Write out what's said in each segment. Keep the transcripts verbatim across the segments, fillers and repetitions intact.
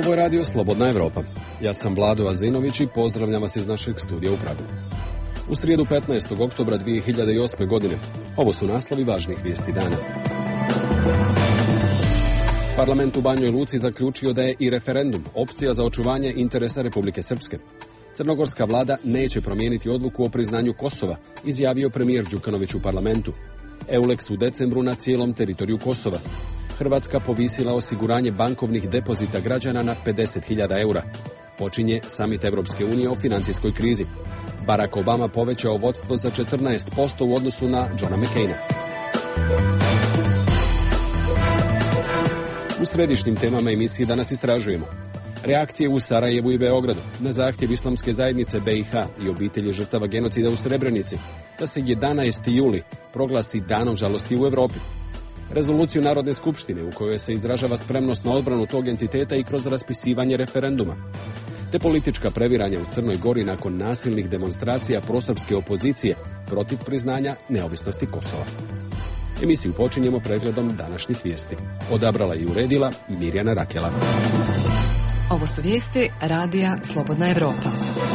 Ovo je radio Slobodna Evropa. Ja sam Vlado Azinović i pozdravljam vas iz našeg studija u Pragu. U srijedu petnaestog oktobra dvije hiljade osme. godine. Ovo su naslovi važnih vijesti dana. Parlament u Banjoj Luci zaključio da je i referendum opcija za očuvanje interesa Republike Srpske. Crnogorska vlada neće promijeniti odluku o priznanju Kosova, izjavio premijer Đukanović u parlamentu. Euleks u decembru na cijelom teritoriju Kosova. Hrvatska povisila osiguranje bankovnih depozita građana na pedeset hiljada eura. Počinje samit Evropske unije o financijskoj krizi. Barack Obama povećao vodstvo za četrnaest posto u odnosu na Johna McCaina. U središnjim temama emisije danas istražujemo reakcije u Sarajevu i Beogradu na zahtjev Islamske zajednice B i H i obitelji žrtava genocida u Srebrenici da se jedanaesti juli proglasi danom žalosti u Europi. Rezoluciju Narodne skupštine u kojoj se izražava spremnost na odbranu tog entiteta i kroz raspisivanje referenduma. Te politička previranja u Crnoj Gori nakon nasilnih demonstracija prosrpske opozicije protiv priznanja neovisnosti Kosova. Emisiju počinjemo pregledom današnjih vijesti. Odabrala i uredila Mirjana Rakela. Ovo su vijesti radija Slobodna Evropa.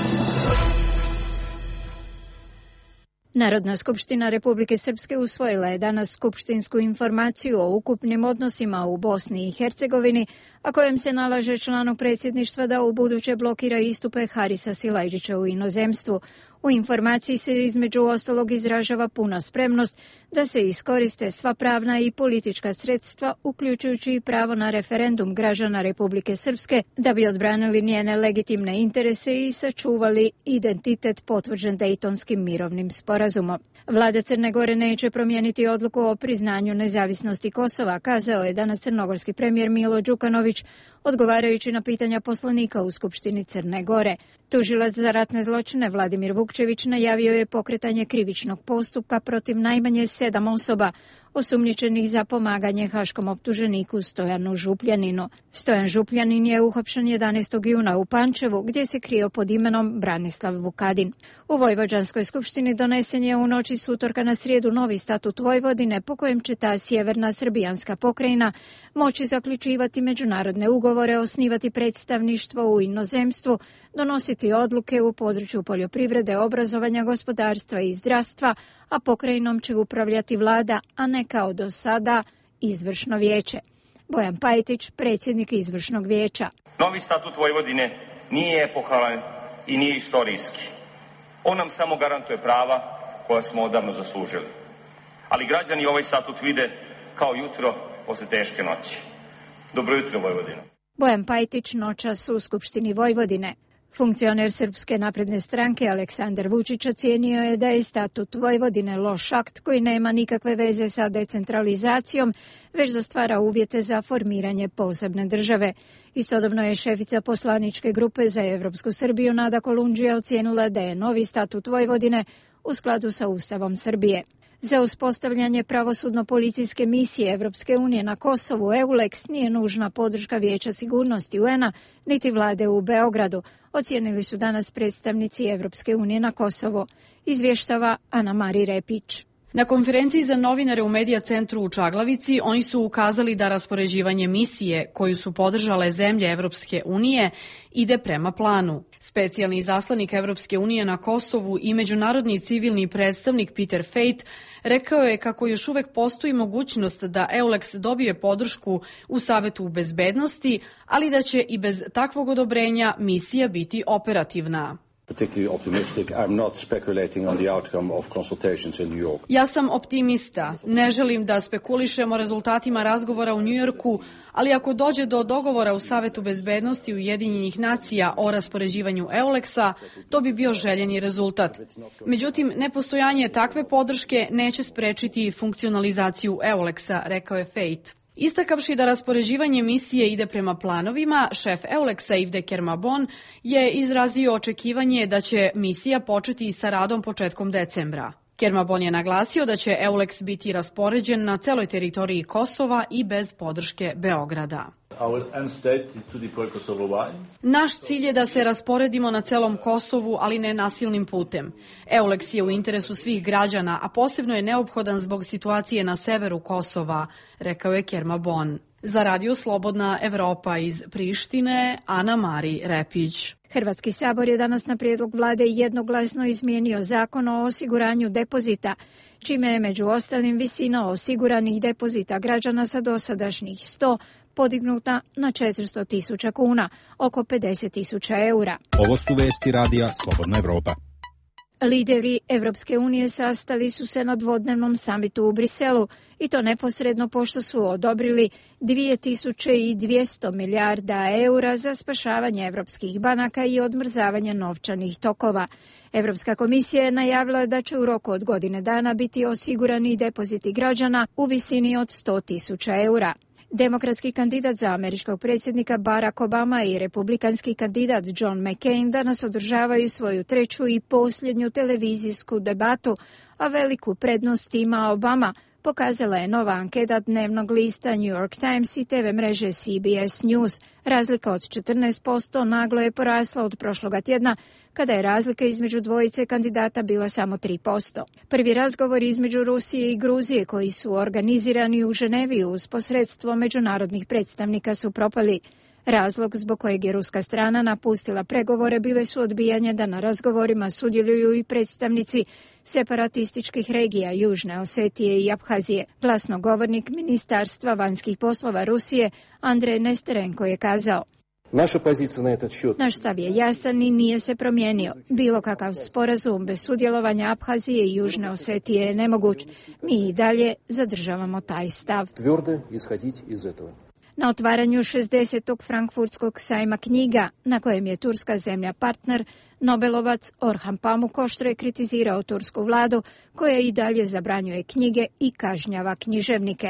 Narodna skupština Republike Srpske usvojila je danas skupštinsku informaciju o ukupnim odnosima u Bosni i Hercegovini, a kojom se nalaže članu predsjedništva da ubuduće blokira istupe Harisa Silajdžića u inozemstvu. U informaciji se između ostalog izražava puna spremnost da se iskoriste sva pravna i politička sredstva, uključujući i pravo na referendum građana Republike Srpske, da bi odbranili njene legitimne interese i sačuvali identitet potvrđen Dejtonskim mirovnim sporazumom. Vlada Crne Gore neće promijeniti odluku o priznanju nezavisnosti Kosova, kazao je danas crnogorski premijer Milo Đukanović, odgovarajući na pitanja poslanika u Skupštini Crne Gore. Tužilac za ratne zločine Vladimir Vukčević najavio je pokretanje krivičnog postupka protiv najmanje sedam osoba osumnjičenih za pomaganje haškom optuženiku Stojanu Župljaninu. Stojan Župljanin je uhapšen jedanaestog juna u Pančevu, gdje se krio pod imenom Branislav Vukadin. U Vojvođanskoj skupštini donesen je u noći s utorka na srijedu novi statut Vojvodine, po kojem će ta sjeverna srbijanska pokrajina moći zaključivati međunarodne ugovore, osnivati predstavništvo u inozemstvu, donositi odluke u području poljoprivrede, obrazovanja, gospodarstva i zdravstva, a pokrajinom će upravljati vlada, a ne kao do sada izvršno vijeće. Bojan Pajtić, predsjednik izvršnog vijeća. Novi statut Vojvodine nije epohalan i nije istorijski. On nam samo garantuje prava koja smo odavno zaslužili. Ali građani ovaj statut vide kao jutro posle teške noći. Dobro jutro, Vojvodina. Bojan Pajtić noćas u Skupštini Vojvodine. Funkcioner Srpske napredne stranke Aleksandar Vučić ocijenio je da je statut Vojvodine loš akt koji nema nikakve veze sa decentralizacijom, već da stvara uvjete za formiranje posebne države. Istodobno je šefica poslaničke grupe za Evropsku Srbiju Nada Kolundžija ocijenila da je novi statut Vojvodine u skladu sa Ustavom Srbije. Za uspostavljanje pravosudno-policijske misije Evropske unije na Kosovu Euleks nije nužna podrška Vijeća sigurnosti U N A niti vlade u Beogradu, ocijenili su danas predstavnici Evropske unije na Kosovu, izvještava Ana Mari Repić. Na konferenciji za novinare u Medija centru u Čaglavici oni su ukazali da raspoređivanje misije koju su podržale zemlje Evropske unije ide prema planu. Specijalni izaslanik Evropske unije na Kosovu i međunarodni civilni predstavnik Peter Fejt rekao je kako još uvek postoji mogućnost da Euleks dobije podršku u Savetu bezbednosti, ali da će i bez takvog odobrenja misija biti operativna. Ja sam optimista. Ne želim da spekulišemo rezultatima razgovora u Njujorku, ali ako dođe do dogovora u Savetu bezbednosti Ujedinjenih nacija o raspoređivanju Euleksa, to bi bio željeni rezultat. Međutim, nepostojanje takve podrške neće sprečiti funkcionalizaciju Euleksa, rekao je Fejt. Istakavši da raspoređivanje misije ide prema planovima, šef Euleksa Yves de Kermabon je izrazio očekivanje da će misija početi sa radom početkom decembra. Kermabon je naglasio da će Euleks biti raspoređen na celoj teritoriji Kosova i bez podrške Beograda. Naš cilj je da se rasporedimo na celom Kosovu, ali ne nasilnim putem. Euleks je u interesu svih građana, a posebno je neophodan zbog situacije na severu Kosova, rekao je Kermabon. Za Radio Slobodna Evropa iz Prištine, Ana Mari Repić. Hrvatski sabor je danas na prijedlog vlade jednoglasno izmijenio zakon o osiguranju depozita, čime je među ostalim visina osiguranih depozita građana sa dosadašnjih sto podignuta na četiristo tisuća kuna, oko pedeset tisuća eura. Ovo su vesti Radija Slobodna Evropa. Lideri Evropske unije sastali su se na dvodnevnom samitu u Briselu i to neposredno pošto su odobrili dvije tisuće dvjesto milijarda eura za spašavanje evropskih banaka i odmrzavanje novčanih tokova. Evropska komisija je najavila da će u roku od godine dana biti osigurani depoziti građana u visini od sto tisuća eura. Demokratski kandidat za američkog predsjednika Barack Obama i republikanski kandidat John McCain danas održavaju svoju treću i posljednju televizijsku debatu, a veliku prednost ima Obama, pokazala je nova anketa dnevnog lista New York Times i te ve mreže C B S News. Razlika od četrnaest posto naglo je porasla od prošloga tjedna, kada je razlika između dvojice kandidata bila samo tri posto. Prvi razgovori između Rusije i Gruzije, koji su organizirani u Ženevi uz posredstvo međunarodnih predstavnika, su propali. Razlog zbog kojeg je ruska strana napustila pregovore bile su odbijanje da na razgovorima sudjeluju i predstavnici separatističkih regija Južne Osetije i Abhazije. Glasnogovornik Ministarstva vanjskih poslova Rusije Andrej Nesterenko je kazao: Naš stav je jasan i nije se promijenio. Bilo kakav sporazum bez sudjelovanja Abhazije i Južne Osetije je nemoguć. Mi i dalje zadržavamo taj stav. Na otvaranju šezdesetog frankfurtskog sajma knjiga, na kojem je turska zemlja partner, Nobelovac Orhan Pamuk oštro je kritizirao tursku vladu, koja i dalje zabranjuje knjige i kažnjava književnike.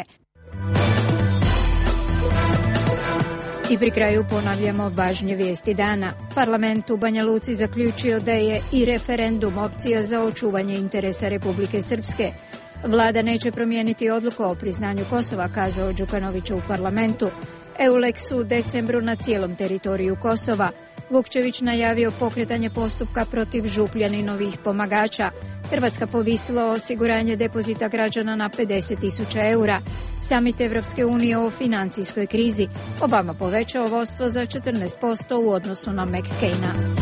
I pri kraju ponavljamo važnje vijesti dana. Parlament u Banja Luci zaključio da je i referendum opcija za očuvanje interesa Republike Srpske. Vlada neće promijeniti odluku o priznanju Kosova, kazao Đukanović u parlamentu. Euleks u decembru na cijelom teritoriju Kosova. Vukčević najavio pokretanje postupka protiv Župljaninovih pomagača. Hrvatska povisila osiguranje depozita građana na pedeset tisuća eura. Samit Evropske unije o financijskoj krizi. Obama povećao vodstvo za četrnaest posto u odnosu na McCaina.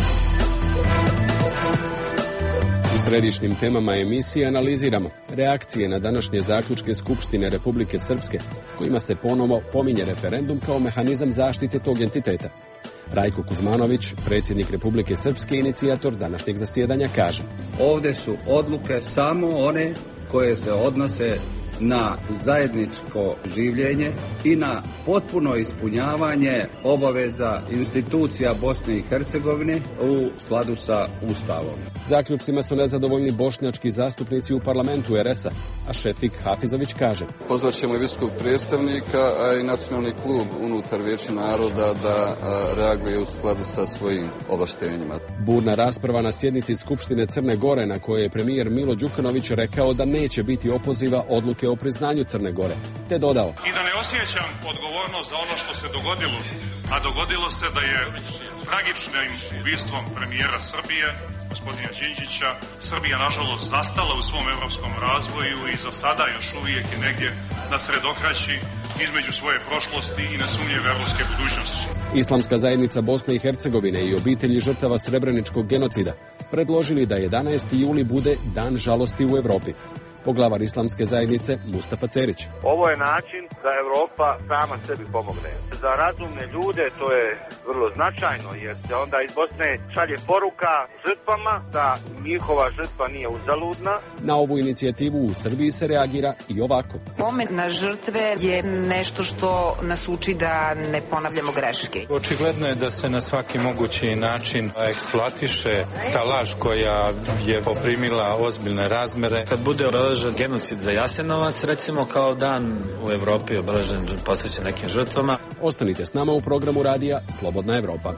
U središnjim temama emisije analiziramo reakcije na današnje zaključke Skupštine Republike Srpske, kojima se ponovo pominje referendum kao mehanizam zaštite tog entiteta. Rajko Kuzmanović, predsjednik Republike Srpske, inicijator današnjeg zasjedanja, kaže: Ovdje su odluke samo one koje se odnose na zajedničko življenje i na potpuno ispunjavanje obaveza institucija Bosne i Hercegovine u skladu sa Ustavom. Zaključcima su nezadovoljni bošnjački zastupnici u parlamentu er es a, a Šefik Hafizović kaže: Pozvaćemo i visokog predstavnika, a i nacionalni klub unutar Vijeća naroda da reaguje u skladu sa svojim ovlaštenjima. Burna rasprava na sjednici Skupštine Crne Gore, na kojoj je premijer Milo Đukanović rekao da neće biti opoziva odluke o priznanju Crne Gore, te dodao: I da ne osjećam odgovornost za ono što se dogodilo, a dogodilo se da je tragičnim ubistvom premijera Srbije, gospodina Đinđića, Srbija nažalost zastala u svom evropskom razvoju i za sada još uvijek je negdje na sredokraći između svoje prošlosti i nesumnjive evropske budućnosti. Islamska zajednica Bosne i Hercegovine i obitelji žrtava srebreničkog genocida predložili da jedanaesti juli bude dan žalosti u Europi. Poglavar islamske zajednice Mustafa Cerić: Ovo je način da Europa sama sebi pomogne. Za razumne ljude to je vrlo značajno, jer se onda iz Bosne šalje poruka žrtvama da njihova žrtva nije uzaludna. Na ovu inicijativu u Srbiji se reagira i ovako: Pomen na žrtve je nešto što nas uči da ne ponavljamo greške. Očigledno je da se na svaki mogući način eksploatiše ta laž koja je poprimila ozbiljne razmere. Kad bude obeležen genocid za Jasenovac, recimo kao dan u Evropi obeležen posvećen nekim žrtvama. Ostanite s nama u programu radija Slobodna Evropa.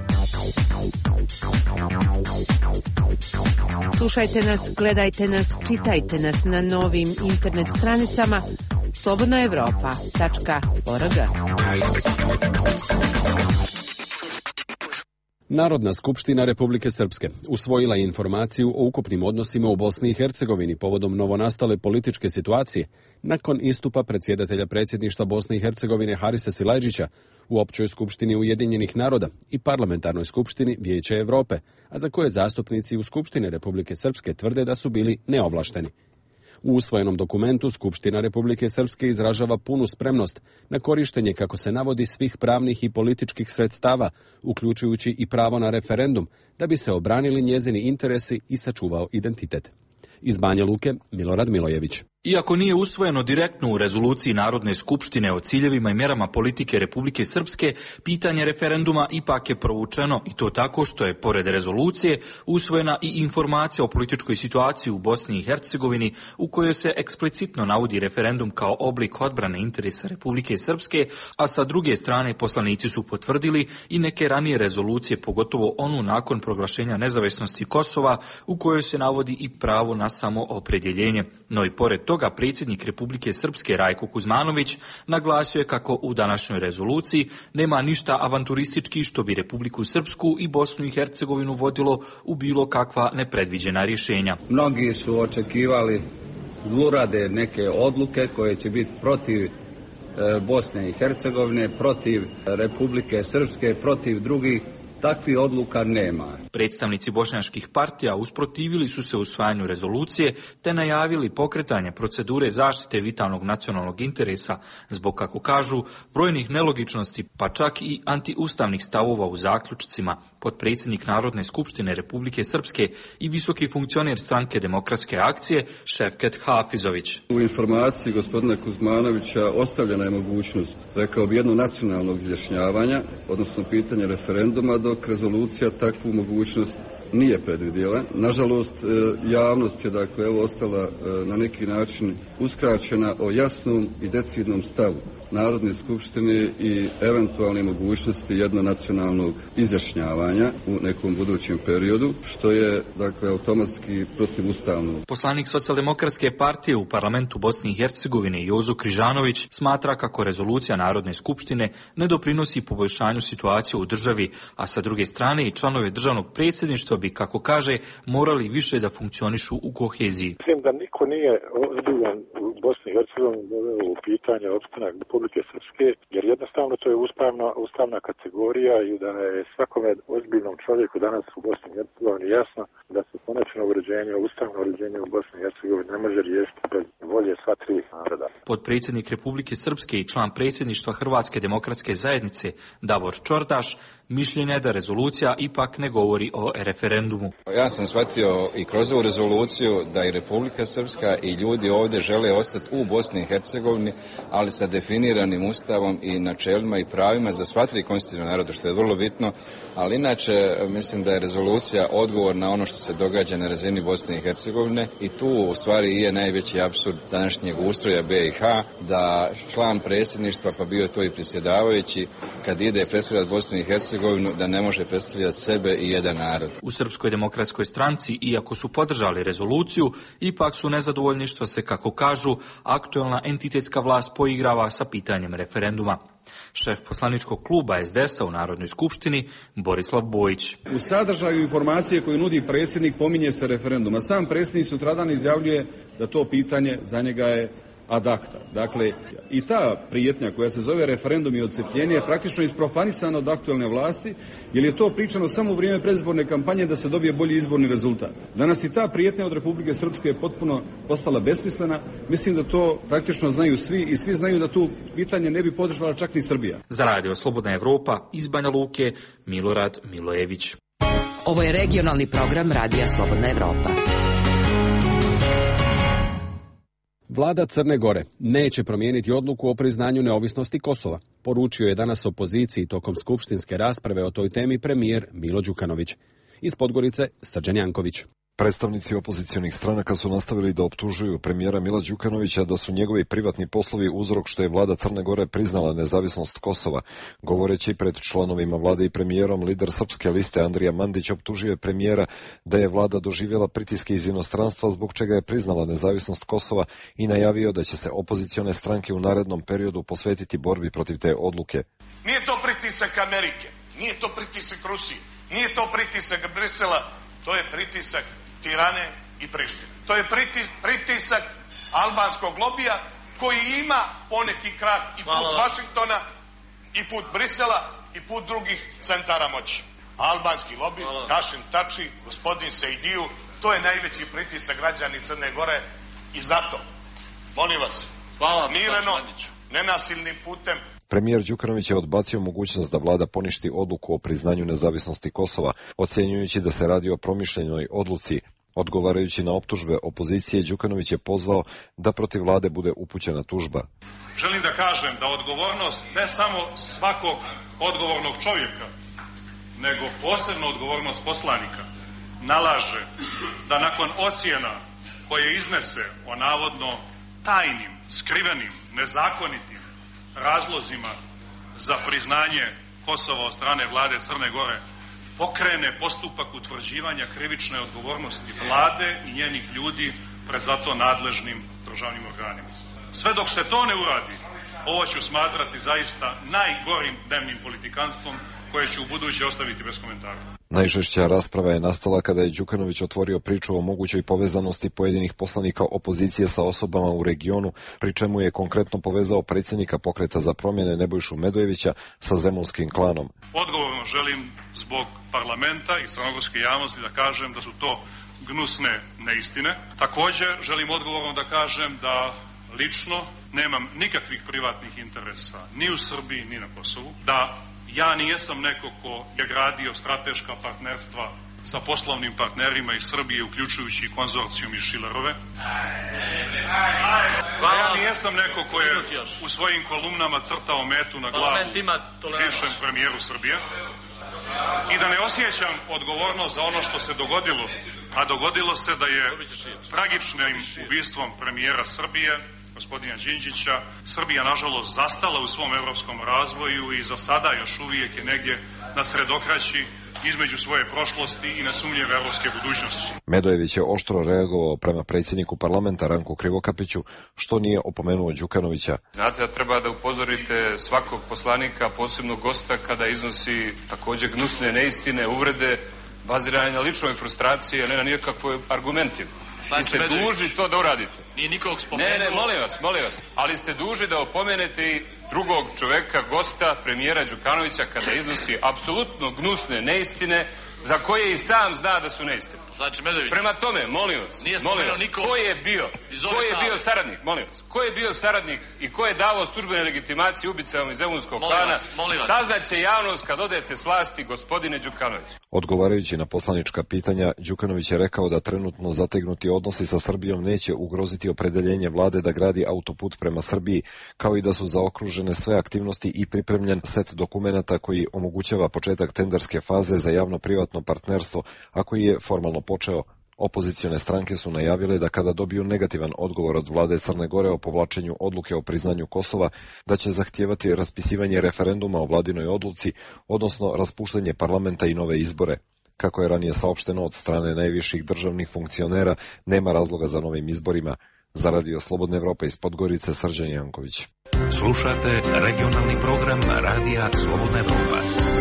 Slušajte nas, gledajte nas, čitajte nas na novim internet stranicama slobodna evropa tačka org. Narodna skupština Republike Srpske usvojila je informaciju o ukupnim odnosima u Bosni i Hercegovini povodom novonastale političke situacije nakon istupa predsjedatelja predsjedništva Bosne i Hercegovine Harisa Silajdžića u Općoj skupštini Ujedinjenih naroda i Parlamentarnoj skupštini Vijeća Europe, a za koje zastupnici u Skupštini Republike Srpske tvrde da su bili neovlašteni. U usvojenom dokumentu Skupština Republike Srpske izražava punu spremnost na korištenje, kako se navodi, svih pravnih i političkih sredstava, uključujući i pravo na referendum, da bi se obranili njezini interesi i sačuvao identitet. Iz Banja Luke, Milorad Milojević. Iako nije usvojeno direktno u rezoluciji Narodne skupštine o ciljevima i mjerama politike Republike Srpske, pitanje referenduma ipak je provučeno, i to tako što je, pored rezolucije, usvojena i informacija o političkoj situaciji u Bosni i Hercegovini, u kojoj se eksplicitno navodi referendum kao oblik odbrane interesa Republike Srpske, a sa druge strane poslanici su potvrdili i neke ranije rezolucije, pogotovo onu nakon proglašenja nezavisnosti Kosova, u kojoj se navodi i pravo na samoopredjeljenje. No i pored toga, predsjednik Republike Srpske Rajko Kuzmanović naglasio je kako u današnjoj rezoluciji nema ništa avanturistički što bi Republiku Srpsku i Bosnu i Hercegovinu vodilo u bilo kakva nepredviđena rješenja. Mnogi su očekivali zlurade neke odluke koje će biti protiv Bosne i Hercegovine, protiv Republike Srpske, protiv drugih. Takvih odluka nema. Predstavnici bošnjačkih partija usprotivili su se usvajanju rezolucije te najavili pokretanje procedure zaštite vitalnog nacionalnog interesa zbog, kako kažu, brojnih nelogičnosti, pa čak i antiustavnih stavova u zaključcima. Potpredsjednik Narodne skupštine Republike Srpske i visoki funkcioner stranke Demokratske akcije Šefket Hafizović. U informaciji gospodina Kuzmanovića ostavljena je mogućnost, rekao bi, jedno nacionalnog izjašnjavanja, odnosno pitanje referenduma, dok rezolucija takvu mogućnost nije predvidjela. Nažalost, javnost je dakle evo ostala na neki način uskraćena o jasnom i decidnom stavu Narodne skupštine i eventualne mogućnosti jednonacionalnog izjašnjavanja u nekom budućem periodu, što je dakle automatski protivustavno. Poslanik Socijaldemokratske partije u parlamentu Bosne i Hercegovine Jozo Križanović smatra kako rezolucija Narodne skupštine ne doprinosi poboljšanju situacije u državi, a sa druge strane i članovi državnog predsjedništva bi, kako kaže, morali više da funkcionišu u koheziji. Mislim da niko nije ozbiljan u Bosni i Hercegovini doveo u pitanje opstanak Republike Srpske, jer jednostavno to je ustavna, ustavna kategorija i da je svakome ozbiljnom čovjeku danas u Bosni i Hercegovini jasno da se konačno uređenje, ustavno uređenje u Bosni i Hercegovini ne može riješiti bez volje sva tri naroda. Potpredsjednik Republike Srpske i član predsjedništva Hrvatske demokratske zajednice Davor Čordaš mišljenja je da rezolucija ipak ne govori o referendumu. Ja sam shvatio i kroz ovu rezoluciju da i Republika Srpska i ljudi ovdje žele ostati u Bosni i Hercegovini, ali sa definiranim ustavom i načelima i pravima za sva tri konstitutivna naroda, što je vrlo bitno, ali inače mislim da je rezolucija odgovor na ono što se događa na razini Bosne i Hercegovine i tu u stvari je najveći apsurd današnjeg ustroja B i H, da član predsjedništva, pa bio to i predsjedavajući, kad ide predstavljati Bosnu i Hercegovinu, da ne može predstavljati sebe i jedan narod. U Srpskoj demokratskoj stranci, iako su podržali rezoluciju, ipak su nezadovoljni što se, kako kažu, aktuelna entitetska vlast poigrava sa pitanjem referenduma. Šef poslaničkog kluba S D S-a u Narodnoj skupštini Borislav Bojić. U sadržaju informacije koju nudi predsjednik pominje se referendum, a sam predsjednik sutradan izjavljuje da to pitanje za njega je ad acta. Dakle, i ta prijetnja koja se zove referendum i odcepljenje je praktično isprofanisana od aktualne vlasti, jer je to pričano samo u vrijeme predizborne kampanje da se dobije bolji izborni rezultat. Danas i ta prijetnja od Republike Srpske je potpuno postala besmislena. Mislim da to praktično znaju svi i svi znaju da tu pitanje ne bi podržala čak ni Srbija. Za Radio Slobodna Evropa iz Banja Luke, Milorad Milojević. Ovo je regionalni program Radija Slobodna Evropa. Vlada Crne Gore neće promijeniti odluku o priznanju neovisnosti Kosova, poručio je danas opoziciji tokom skupštinske rasprave o toj temi premijer Milo Đukanović. Iz Podgorice, Srđan Janković. Predstavnici opozicionih stranaka su nastavili da optužuju premijera Mila Đukanovića da su njegovi privatni poslovi uzrok što je vlada Crne Gore priznala nezavisnost Kosova. Govoreći pred članovima vlade i premijerom, lider Srpske liste Andrija Mandić optužio je premijera da je vlada doživjela pritiske iz inostranstva zbog čega je priznala nezavisnost Kosova i najavio da će se opozicione stranke u narednom periodu posvetiti borbi protiv te odluke. Nije to pritisak Amerike, nije to pritisak Rusije. Nije to pritisak Brisela, to je pritisak Tirane i Prištine. To je pritis, pritisak albanskog lobija koji ima poneki krak i put Hvala. Vašingtona, i put Brisela, i put drugih centara moći. Albanski lobi, Hvala. Kašim Tači, gospodin Sejdiju, to je najveći pritisak građani Crne Gore i zato, molim vas, Hvala, smireno, nenasilnim putem. Premijer Đukanović je odbacio mogućnost da vlada poništi odluku o priznanju nezavisnosti Kosova, ocjenjujući da se radi o promišljenoj odluci. Odgovarajući na optužbe opozicije, Đukanović je pozvao da protiv vlade bude upućena tužba. Želim da kažem da odgovornost ne samo svakog odgovornog čovjeka, nego posebno odgovornost poslanika nalaže da nakon ocjena koje iznese o navodno tajnim, skrivenim, nezakonitim razlozima za priznanje Kosova od strane vlade Crne Gore pokrene postupak utvrđivanja krivične odgovornosti vlade i njenih ljudi pred zato nadležnim državnim organima. Sve dok se to ne uradi, ovo ću smatrati zaista najgorim dnevnim politikanstvom koje ću u buduće ostaviti bez komentara. Najžešća rasprava je nastala kada je Đukanović otvorio priču o mogućoj povezanosti pojedinih poslanika opozicije sa osobama u regionu, pri čemu je konkretno povezao predsjednika Pokreta za promjene Nebojšu Medojevića sa zemunskim klanom. Odgovorno želim zbog parlamenta i crnogorske javnosti da kažem da su to gnusne neistine. Također želim odgovorno da kažem da lično nemam nikakvih privatnih interesa ni u Srbiji ni na Kosovu, da ja nijesam neko ko je gradio strateška partnerstva sa poslovnim partnerima iz Srbije, uključujući konzorcijum iz Šilerove. Ja nijesam neko ko je u svojim kolumnama crtao metu na glavu bivšem premijeru Srbije i da ne osjećam odgovornost za ono što se dogodilo, a dogodilo se da je tragičnim ubistvom premijera Srbije, gospodina Đinđića, Srbija nažalost zastala u svom evropskom razvoju i za sada još uvijek je negdje na sredokraći između svoje prošlosti i nesumnjive evropske budućnosti. Medojević je oštro reagovao prema predsjedniku parlamenta Ranku Krivokapiću, što nije opomenuo Đukanovića. Znate da treba da upozorite svakog poslanika, posebno gosta, kada iznosi također gnusne neistine, uvrede, bazirane na ličnoj frustraciji, a ne na nikakvoj argumentima. Vi ste dužni to da uradite. Nije nikog spomenuo. Ne, ne, molim vas, molim vas. Ali ste dužni da opomenete i drugog čoveka, gosta, premijera Đukanovića, kada iznosi apsolutno gnusne neistine, za koje i sam zna da su neistine. Znači, Medović. Prema tome, molim vas, nije molim vas, nikog. ko je bio, ko je bio saradnik, molim vas, ko je bio saradnik i ko je davao službene legitimacije ubicama iz zemunskog klana, saznaće javnost kad odete s vlasti, gospodine Đukanović. Odgovarajući na poslanička pitanja, Đukanović je rekao da trenutno zategnuti odnosi sa Srbijom neće ugroziti opredeljenje vlade da gradi autoput prema Srbiji, kao i da su zaokružene sve aktivnosti i pripremljen set dokumenata koji omogućava početak tenderske faze za javno-privatno partnerstvo, a koji je formalno počeo. Opozicione stranke su najavile da kada dobiju negativan odgovor od vlade Crne Gore o povlačenju odluke o priznanju Kosova, da će zahtijevati raspisivanje referenduma o vladinoj odluci, odnosno raspuštanje parlamenta i nove izbore. Kako je ranije saopšteno od strane najviših državnih funkcionera, nema razloga za novim izborima. Za Radio Slobodne Evrope iz Podgorice, Srđan Janković. Slušate regionalni program Radija Slobodna Evropa.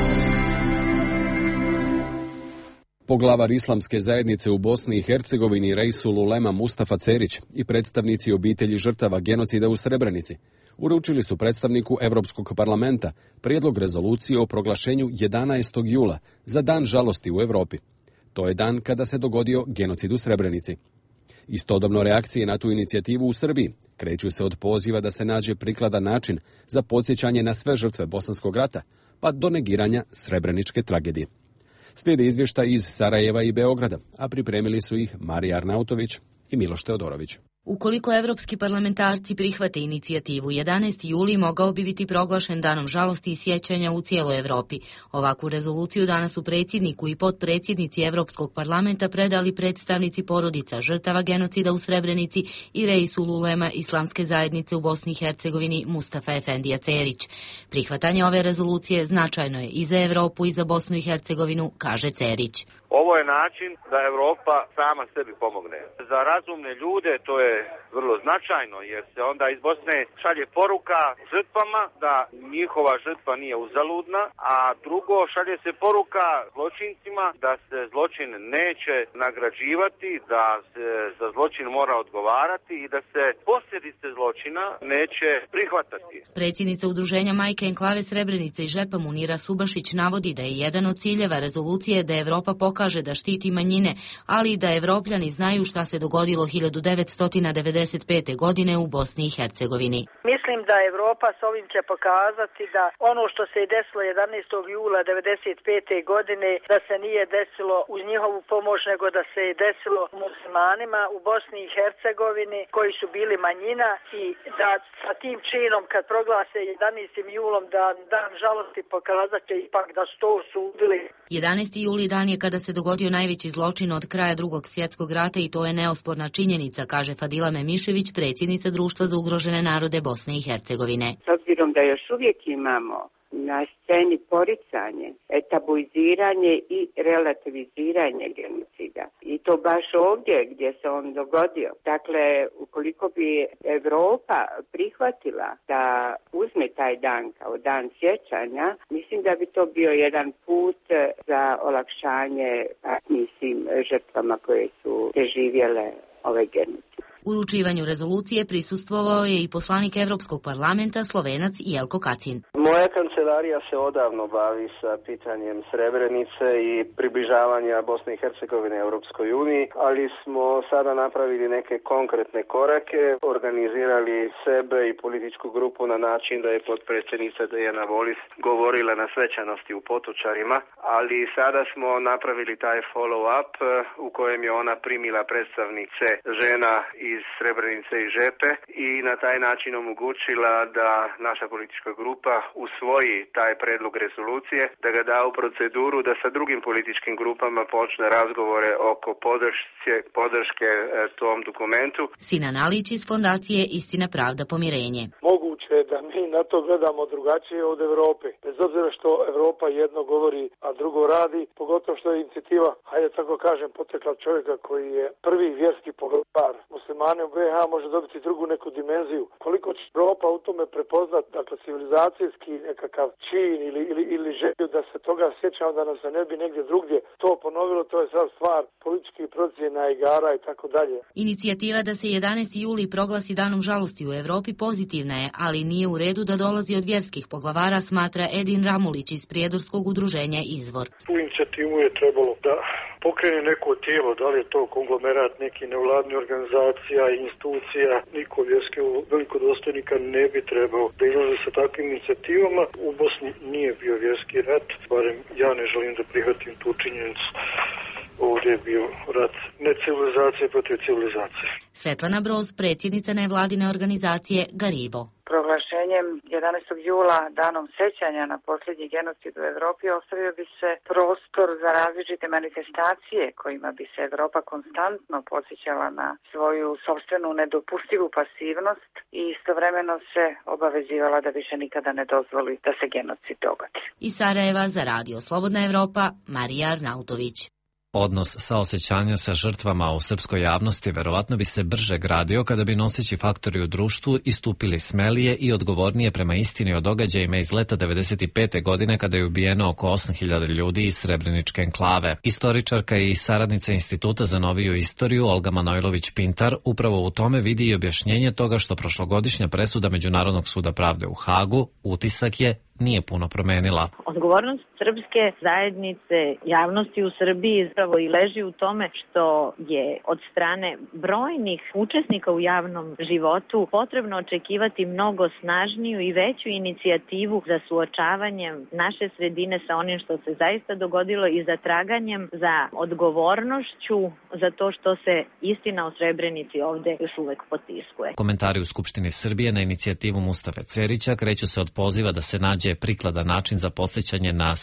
Poglavar islamske zajednice u Bosni i Hercegovini Reisul Ulema Mustafa Cerić i predstavnici obitelji žrtava genocida u Srebrenici uručili su predstavniku Evropskog parlamenta prijedlog rezolucije o proglašenju jedanaestog jula za dan žalosti u Europi. To je dan kada se dogodio genocid u Srebrenici. Istodobno reakcije na tu inicijativu u Srbiji kreću se od poziva da se nađe prikladan način za podsjećanje na sve žrtve Bosanskog rata, pa do negiranja srebreničke tragedije. Slijede izvještaj iz Sarajeva i Beograda, a pripremili su ih Marija Arnautović i Miloš Teodorović. Ukoliko evropski parlamentarci prihvate inicijativu, jedanaesti juli mogao bi biti proglašen danom žalosti i sjećanja u cijeloj Evropi. Ovakvu rezoluciju danas su predsjedniku i potpredsjednici Evropskog parlamenta predali predstavnici porodica žrtava genocida u Srebrenici i Reisul Ulema Islamske zajednice u Bosni i Hercegovini Mustafa Efendija Cerić. Prihvatanje ove rezolucije značajno je i za Evropu i za Bosnu i Hercegovinu, kaže Cerić. Ovo je način da Evropa sama sebi pomogne. Za razumne ljude to je je vrlo značajno jer se onda iz Bosne šalje poruka žrtvama da njihova žrtva nije uzaludna, a drugo šalje se poruka zločincima da se zločin neće nagrađivati, da se za zločin mora odgovarati i da se posljedice zločina neće prihvatati. Predsjednica udruženja Majke enklave Srebrenice i Žepa Munira Subašić navodi da je jedan od ciljeva rezolucije da Evropa pokaže da štiti manjine, ali i da Evropljani znaju šta se dogodilo hiljadu devetsto devedeset pete. godine u Bosni i Hercegovini. Mislim da Evropa s ovim će pokazati da ono što se je desilo jedanaestog jula devedeset pete. godine da se nije desilo uz njihovu pomoć, nego da se je desilo muslimanima u Bosni i Hercegovini koji su bili manjina i da sa tim činom kad proglase jedanaestim julom da dan žalosti pokazat će ipak da su to osudili. jedanaesti juli dan je kada se dogodio najveći zločin od kraja Drugog svjetskog rata i to je neosporna činjenica, kaže Fadila Memišević, predsjednica Društva za ugrožene narode Bosne i Hercegovine. S obzirom da još uvijek imamo na sceni poricanje, etabuiziranje i relativiziranje genocida. I to baš ovdje gdje se on dogodio. Dakle, ukoliko bi Europa prihvatila da uzme taj dan kao dan sjećanja, mislim da bi to bio jedan put za olakšanje mislim žrtvama koje su preživjele ovaj genocid. Uručivanju rezolucije prisustvovao je i poslanik Evropskog parlamenta Slovenac Jelko Kacin. Moja kancelarija se odavno bavi sa pitanjem Srebrenice i približavanja Bosne i Hercegovine Europskoj uniji, ali smo sada napravili neke konkretne korake, organizirali sebe i političku grupu na način da je potpredsjednica Dejana Volis govorila na svečanosti u Potočarima, ali sada smo napravili taj follow-up u kojem je ona primila predstavnice žena iz Srebrenice i Žepe i na taj način omogućila da naša politička grupa usvoji taj predlog rezolucije, da ga da u proceduru, da sa drugim političkim grupama počne razgovore oko podrške, podrške tom dokumentu. Sinan Alić iz fondacije Istina, pravda, pomirenje. Moguće je da mi na to gledamo drugačije od Evrope. Bez obzira što Evropa jedno govori, a drugo radi, pogotovo što je inicijativa, hajde tako kažem, potekla od čovjeka koji je prvi vjerski poglavar muslimane u B iH može dobiti drugu neku dimenziju. Koliko će Evropa u tome prepoznat, dakle, civilizacijski nekakav čin ili, ili, ili želju da se toga sjećamo, da nam se ne bi negdje drugdje to ponovilo, to je sad stvar političkih procjena, igara i tako dalje. Inicijativa da se jedanaesti juli proglasi danom žalosti u Evropi pozitivna je, ali nije u redu da dolazi od vjerskih poglavara, smatra Edin Ramulić iz prijedorskog udruženja Izvor. Tu inicijativu je trebalo da pokrene neko tijelo, da li je to konglomerat neki nevladnih organizacija i institucija, niko vjerski velikodostojnika ne bi trebao da izlaze sa takvim inicijativama. U Bosni nije bio vjerski rat, barem ja ne želim da prihvatim tu činjenicu. Ovdje je bio rat ne civilizacije protiv civilizacije. Svetlana Broz, predsjednica nevladine organizacije Garibo. Proglašenjem jedanaestog jula danom sećanja na posljednji genocid u Evropi ostavio bi se prostor za različite manifestacije kojima bi se Evropa konstantno podsjećala na svoju sopstvenu nedopustivu pasivnost i istovremeno se obavezivala da više nikada ne dozvoli da se genocid dogodi. Iz Sarajeva za Radio Slobodna Evropa, Marija Arnautović. Odnos saosećanja sa žrtvama u srpskoj javnosti verovatno bi se brže gradio kada bi noseći faktori u društvu istupili smelije i odgovornije prema istini o događajima iz leta devedeset pete. godine kada je ubijeno oko osam hiljada ljudi iz Srebreničke enklave. Istoričarka i saradnica Instituta za noviju istoriju Olga Manojlović-Pintar upravo u tome vidi i objašnjenje toga što prošlogodišnja presuda Međunarodnog suda pravde u Hagu utisak je nije puno promenila. Odgovornost srpske zajednice, javnosti u Srbiji zapravo i leži u tome što je od strane brojnih učesnika u javnom životu potrebno očekivati mnogo snažniju i veću inicijativu za suočavanjem naše sredine sa onim što se zaista dogodilo i za traganjem za odgovornošću za to što se istina o Srebrenici ovde još uvek potiskuje. Komentari u Skupštini Srbije na inicijativu Mustafe Cerića kreću se od poziva da se nađe prikladan način za posjećanje na sve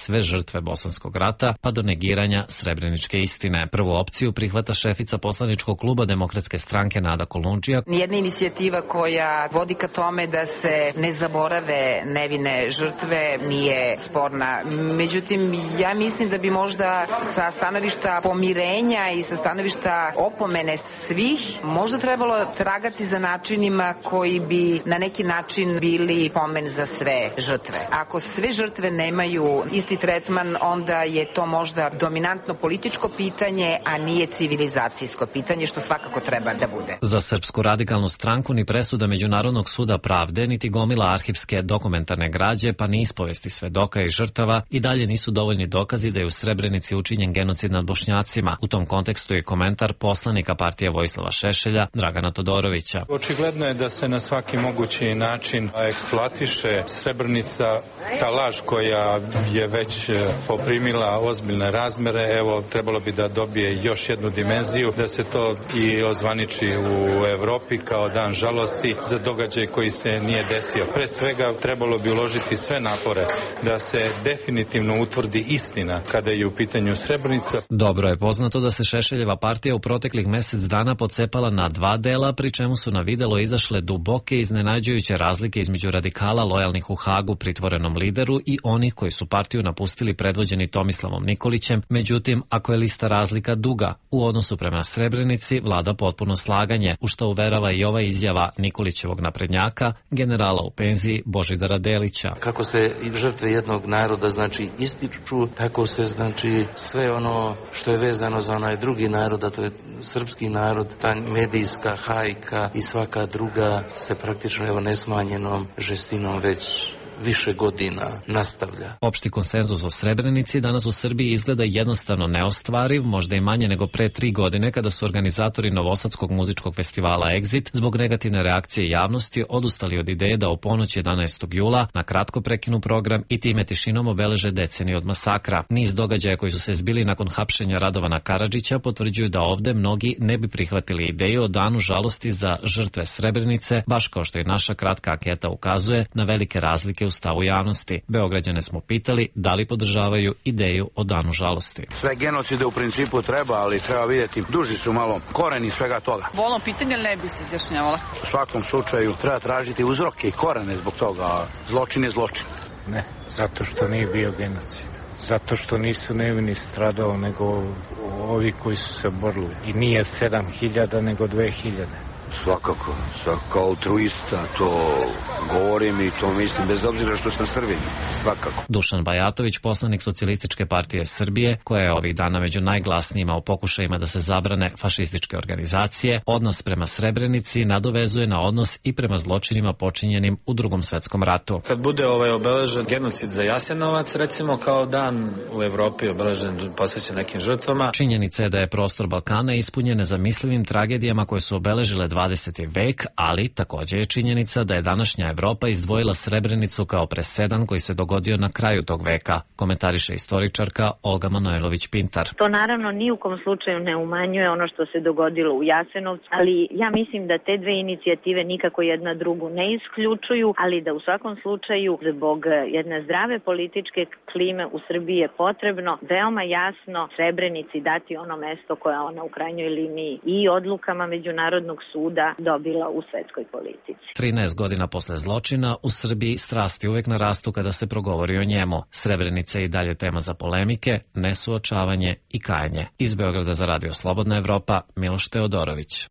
sve žrtve Bosanskog rata, pa do negiranja srebreničke istine. Prvu opciju prihvata šefica poslaničkog kluba Demokratske stranke Nada Kolundžija. Nijedna inicijativa koja vodi ka tome da se ne zaborave nevine žrtve nije sporna. Međutim, ja mislim da bi možda sa stanovišta pomirenja i sa stanovišta opomene svih možda trebalo tragati za načinima koji bi na neki način bili pomen za sve žrtve. Ako sve žrtve nemaju isti tretman, onda je to možda dominantno političko pitanje, a nije civilizacijsko pitanje, što svakako treba da bude. Za Srpsku radikalnu stranku ni presuda Međunarodnog suda pravde, niti gomila arhivske dokumentarne građe, pa ni ispovesti svedoka i žrtava i dalje nisu dovoljni dokazi da je u Srebrenici učinjen genocid nad Bošnjacima. U tom kontekstu je komentar poslanika partije Vojislava Šešelja, Dragana Todorovića. Očigledno je da se na svaki mogući način eksploatiše Srebrenica, ta laž koja je već poprimila ozbiljne razmere, evo trebalo bi da dobije još jednu dimenziju, da se to i ozvaniči u Evropi kao dan žalosti za događaj koji se nije desio. Pre svega trebalo bi uložiti sve napore da se definitivno utvrdi istina kada je u pitanju Srebrenica. Dobro je poznato da se Šešeljeva partija u proteklih mesec dana pocepala na dva dela, pri čemu su na videlo izašle duboke i iznenađujuće razlike između radikala lojalnih u Hagu pritvorenom lideru i onih koji su partiju napustili predvođeni Tomislavom Nikolićem. Međutim, ako je lista razlika duga, u odnosu prema Srebrenici vlada potpuno slaganje, u što uverava i ova izjava Nikolićevog naprednjaka, generala u penziji Božidara Delića. Kako se žrtve jednog naroda znači ističu, tako se znači sve ono što je vezano za onaj drugi narod, a to je srpski narod, ta medijska hajka i svaka druga se praktično evo nesmanjenom žestinom već više godina nastavlja. Opšti konsenzus o Srebrenici danas u Srbiji izgleda jednostavno neostvariv, možda i manje nego pre tri godine kada su organizatori Novosadskog muzičkog festivala Exit zbog negativne reakcije javnosti odustali od ideje da u ponoć jedanaestog jula na kratko prekinu program i time tišinom obeleže deceniju od masakra. Niz događaja koji su se zbili nakon hapšenja Radovana Karadžića potvrđuju da ovde mnogi ne bi prihvatili ideju o danu žalosti za žrtve Srebrenice, baš kao što i naša kratka anketa ukazuje na velike razlike u stavu javnosti. Beograđane smo pitali da li podržavaju ideju o danu žalosti. Sve genocide u principu treba, ali treba vidjeti, duži su malo koreni svega toga. Volno pitanje, ne bi se izjašnjavala. U svakom slučaju treba tražiti uzroke i korene zbog toga. Zločin je zločin. Ne, zato što nije bio genocid. Zato što nisu nevini stradao, nego ovi koji su se borili. I nije sedam hiljada, nego dve hiljade. Svakako, kao altruista to govorim i to mislim, bez obzira što sam Srbin, svakako. Dušan Bajatović, poslanik Socijalističke partije Srbije, koja je ovih dana među najglasnijima u pokušajima da se zabrane fašističke organizacije, odnos prema Srebrenici nadovezuje na odnos i prema zločinima počinjenim u Drugom svetskom ratu. Kad bude ovaj obeležen genocid za Jasenovac, recimo kao dan u Evropi obeležen, posvećen nekim žrtvama. Činjenica je da je prostor Balkana ispunjen nezamislivim tragedijama koje su obeležile dvadeseti vek, ali također je činjenica da je današnja Evropa izdvojila Srebrenicu kao presedan koji se dogodio na kraju tog veka, komentariše istoričarka Olga Manojlović-Pintar. To naravno ni u kom slučaju ne umanjuje ono što se dogodilo u Jasenovcu, ali ja mislim da te dve inicijative nikako jedna drugu ne isključuju, ali da u svakom slučaju zbog jedne zdrave političke klime u Srbiji je potrebno veoma jasno Srebrenici dati ono mesto koje ona u krajnjoj liniji i odlukama Međunarodnog suda dobila u svetskoj politici. trinaest godina posle zločina u Srbiji strasti uvek narastu kada se progovori o njemu. Srebrenica je i dalje tema za polemike, nesuočavanje i kajanje. Iz Beograda za Radio Slobodna Evropa, Miloš Teodorović.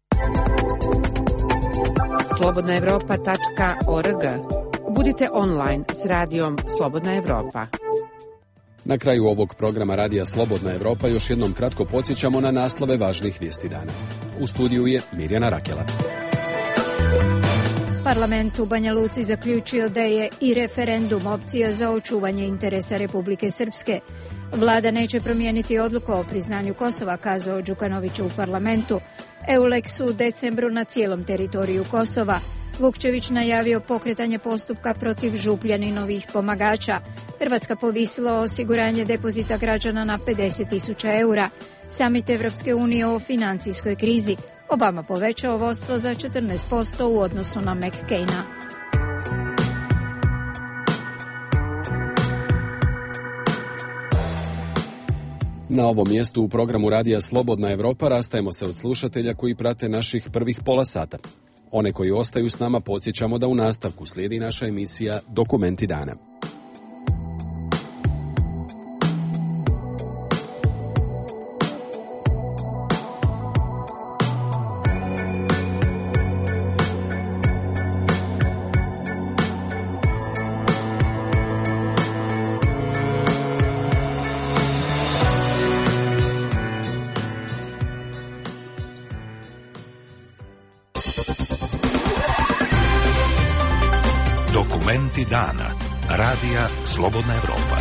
slobodna evropa tačka org. Budite online s radijom Slobodna Evropa. Na kraju ovog programa Radija Slobodna Evropa još jednom kratko podsjećamo na naslove važnih vijesti dana. U studiju je Mirjana Rakela. Parlament u Banja Luci zaključio da je i referendum opcija za očuvanje interesa Republike Srpske. Vlada neće promijeniti odluku o priznanju Kosova, kazao Đukanović u parlamentu. Euleks u decembru na cijelom teritoriju Kosova. Vukčević najavio pokretanje postupka protiv Župljaninovih pomagača. Hrvatska povisila osiguranje depozita građana na pedeset tisuća eura. Samit Evropske unije o financijskoj krizi. Obama povećao vodstvo za četrnaest posto u odnosu na McCaina. Na ovom mjestu u programu Radija Slobodna Evropa rastajemo se od slušatelja koji prate naših prvih pola sata. One koji ostaju s nama podsjećamo da u nastavku slijedi naša emisija Dokumenti dana. Dokumenti dana. Radija Slobodna Evropa.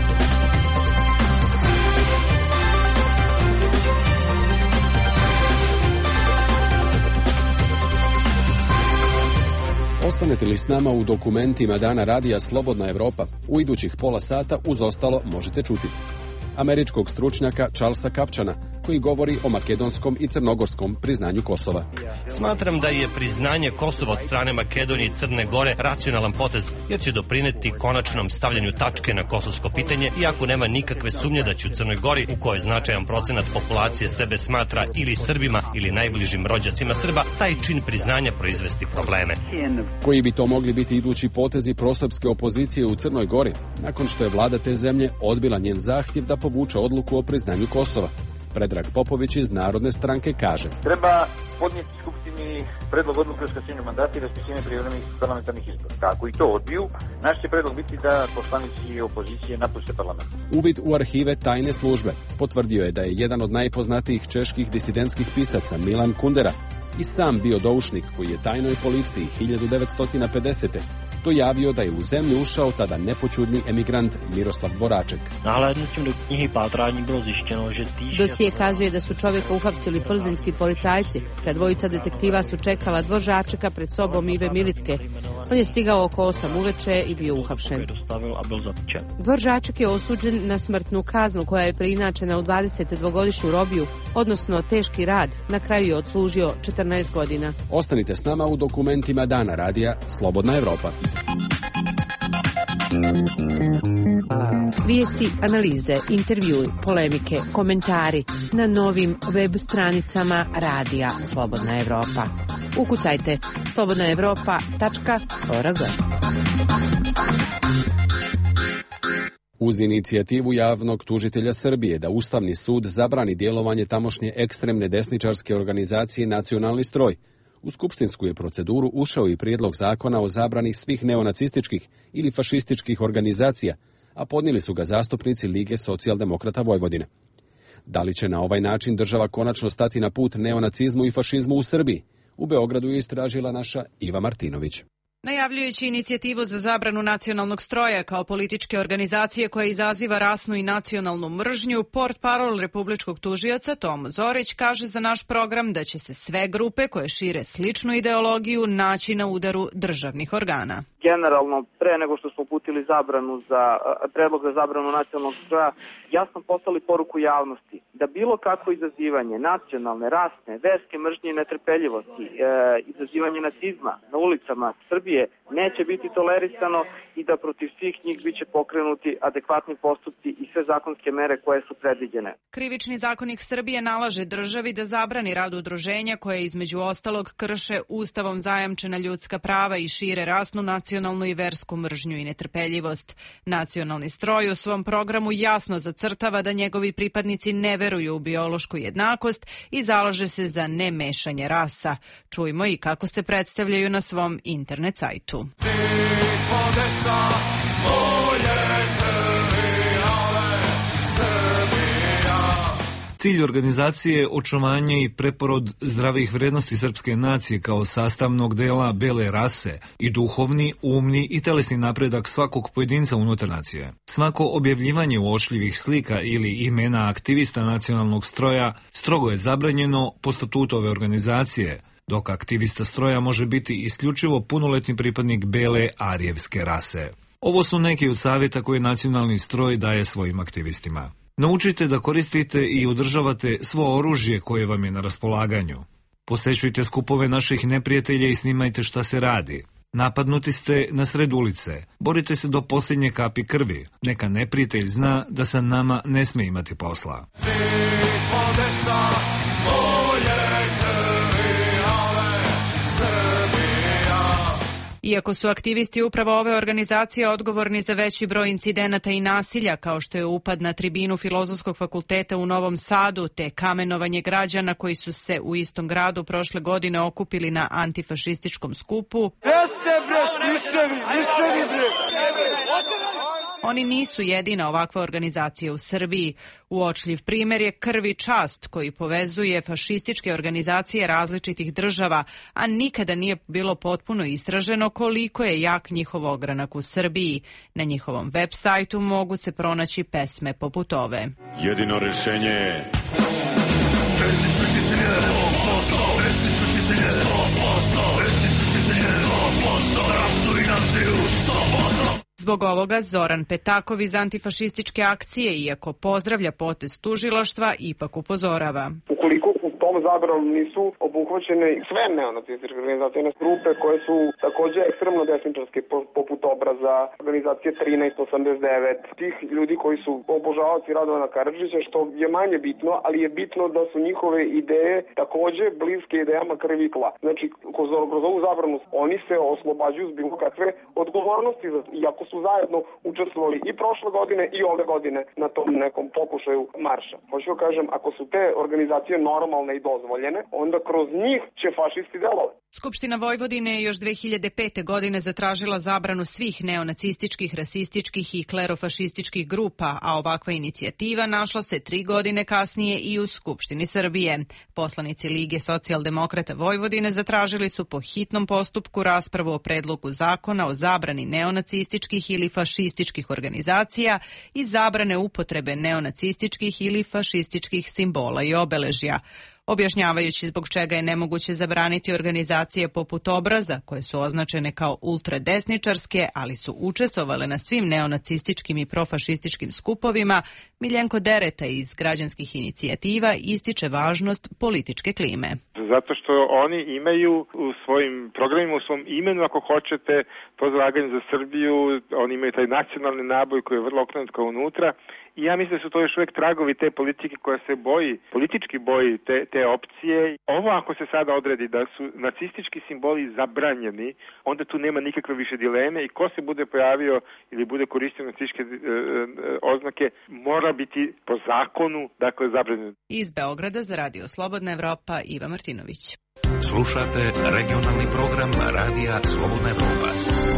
Ostanete li s nama u dokumentima dana Radija Slobodna Evropa? U idućih pola sata uz ostalo možete čuti američkog stručnjaka Charlesa Kapčana, koji govori o makedonskom i crnogorskom priznanju Kosova. Smatram da je priznanje Kosova od strane Makedonije i Crne Gore racionalan potez, jer će doprineti konačnom stavljanju tačke na kosovsko pitanje, iako nema nikakve sumnje da će u Crnoj Gori, u kojoj značajan procenat populacije sebe smatra ili Srbima ili najbližim rođacima Srba, taj čin priznanja proizvesti probleme. Koji bi to mogli biti idući potezi prosrpske opozicije u Crnoj Gori, nakon što je vlada te zemlje odbila njen zahtjev da povuče odluku o priznanju Kosova? Predrag Popović iz Narodne stranke kaže: Treba podnijeti Skupštini predlog odluke o skraćenju mandata i raspisivanje prijevremenih parlamentarnih izbora. Kako i to odbiju, naš će predlog biti da poslanici opozicije napuste parlament. Uvid u arhive tajne službe potvrdio je da je jedan od najpoznatijih čeških disidentskih pisaca, Milan Kundera, i sam bio doušnik koji je tajnoj policiji hiljadu devetsto pedesete dojavio da je u zemlju ušao tada nepoćudni emigrant Miroslav Dvoraček. Dosije kazuje da su čovjeka uhapsili plzeňski policajci, kad dvojica detektiva su čekala Dvoračeka pred sobom Ive Militke. On je stigao oko osam uveče i bio uhapšen. Dvoraček je osuđen na smrtnu kaznu koja je preinačena u dvadesetdvogodišnju robiju, odnosno teški rad. Na kraju je odslužio četrnaest godina. Ostanite s nama u dokumentima dana Radija Slobodna Evropa. Vijesti, analize, intervjui, polemike, komentari na novim web stranicama Radija Slobodna Evropa. Ukucajte slobodna evropa tačka org. Uz inicijativu javnog tužitelja Srbije da Ustavni sud zabrani djelovanje tamošnje ekstremne desničarske organizacije Nacionalni stroj, u skupštinsku je proceduru ušao i prijedlog zakona o zabrani svih neonacističkih ili fašističkih organizacija, a podnijeli su ga zastupnici Lige socijaldemokrata Vojvodine. Da li će na ovaj način država konačno stati na put neonacizmu i fašizmu u Srbiji? U Beogradu je istražila naša Iva Martinović. Najavljujući inicijativu za zabranu nacionalnog stroja kao političke organizacije koja izaziva rasnu i nacionalnu mržnju, portparol republičkog tužioca Tomo Zorić kaže za naš program da će se sve grupe koje šire sličnu ideologiju naći na udaru državnih organa. Generalno, pre nego što smo uputili zabranu za, predlog za zabranu nacionalnog stroja, jasno poslali poruku javnosti da bilo kakvo izazivanje nacionalne, rasne, verske mržnje i netrpeljivosti, e, izazivanje nacizma na ulicama Srbije neće biti tolerisano i da protiv svih njih biće pokrenuti adekvatni postupci i sve zakonske mere koje su predviđene. Krivični zakonik Srbije nalaže državi da zabrani rad udruženja koje između ostalog krše Ustavom zajamčena ljudska prava i šire rasnu, nacionalnu i versku mržnju i netrpeljivost. Nacionalni stroj u svom programu jasno zacrtava da njegovi pripadnici ne veruju u biološku jednakost i zalaže se za nemešanje rasa. Čujmo i kako se predstavljaju na svom internet sajtu. Cilj organizacije je očuvanje i preporod zdravih vrednosti srpske nacije kao sastavnog dela bele rase i duhovni, umni i telesni napredak svakog pojedinca unutar nacije. Svako objavljivanje uočljivih slika ili imena aktivista nacionalnog stroja strogo je zabranjeno po statutu ove organizacije, dok aktivista stroja može biti isključivo punoletni pripadnik bele arijevske rase. Ovo su neki od savjeta koje nacionalni stroj daje svojim aktivistima. Naučite da koristite i održavate svo oružje koje vam je na raspolaganju. Posećujte skupove naših neprijatelja i snimajte šta se radi. Napadnuti ste na sred ulice. Borite se do posljednje kapi krvi. Neka neprijatelj zna da sa nama ne sme imati posla. Mi smo deca tvoje krvi, ale Srbija. Iako su aktivisti upravo ove organizacije odgovorni za veći broj incidenata i nasilja, kao što je upad na tribinu Filozofskog fakulteta u Novom Sadu, te kamenovanje građana koji su se u istom gradu prošle godine okupili na antifašističkom skupu, Jeste bre, šiševi, šiševi bre! oni nisu jedina ovakva organizacija u Srbiji. Uočljiv primjer je Krv i čast, koji povezuje fašističke organizacije različitih država, a nikada nije bilo potpuno istraženo koliko je jak njihov ogranak u Srbiji. Na njihovom web sajtu mogu se pronaći pesme poput ove. Jedino rešenje je Zbog ovoga Zoran Petakov iz antifašističke akcije, iako pozdravlja potez tužilaštva, ipak upozorava. Ukoliko u tom zabranom nisu obuhvaćene sve neonacističke organizacije, grupe koje su takođe ekstremno desničarske, poput Obraza, organizacije trinaest osamdeset devet, tih ljudi koji su obožavaoci Radovana Karadžića, što je manje bitno, ali je bitno da su njihove ideje takođe bliske idejama krvi i tla. Znači, kroz, kroz ovu zabranu oni se oslobađuju z bilo kakve odgovornosti, iako su zajedno učestvovali i prošle godine i ove godine na tom nekom pokušaju marša. Hoću da kažem, ako su te organizacije normalne i dozvoljene, onda kroz njih će fašisti delovati. Skupština Vojvodine je još dve hiljade pete. godine zatražila zabranu svih neonacističkih, rasističkih i klerofašističkih grupa, a ovakva inicijativa našla se tri godine kasnije i u Skupštini Srbije. Poslanici Lige socijaldemokrata Vojvodine zatražili su po hitnom postupku raspravu o predlogu zakona o zabrani neonacističkih ili fašističkih organizacija i zabrane upotrebe neonacističkih ili fašističkih simbola i obeležja. Objašnjavajući zbog čega je nemoguće zabraniti organizacije poput Obraza, koje su označene kao ultradesničarske, ali su učestvovale na svim neonacističkim i profašističkim skupovima, Miljenko Dereta iz građanskih inicijativa ističe važnost političke klime. Zato što oni imaju u svojim programima, u svom imenu, ako hoćete, to zalaganje za Srbiju, oni imaju taj nacionalni naboj koji je vrlo okrenut kao unutra. I ja mislim da su to još uvijek tragovi te politike koja se boji, politički boji te, te opcije. Ovo ako se sada odredi da su nacistički simboli zabranjeni, onda tu nema nikakve više dileme i ko se bude pojavio ili bude koristio nacističke e, e, oznake mora biti po zakonu, dakle, zabranjen. Iz Beograda za Radio Slobodna Evropa, Iva Martinović. Slušate regionalni program Radija Slobodna Evropa.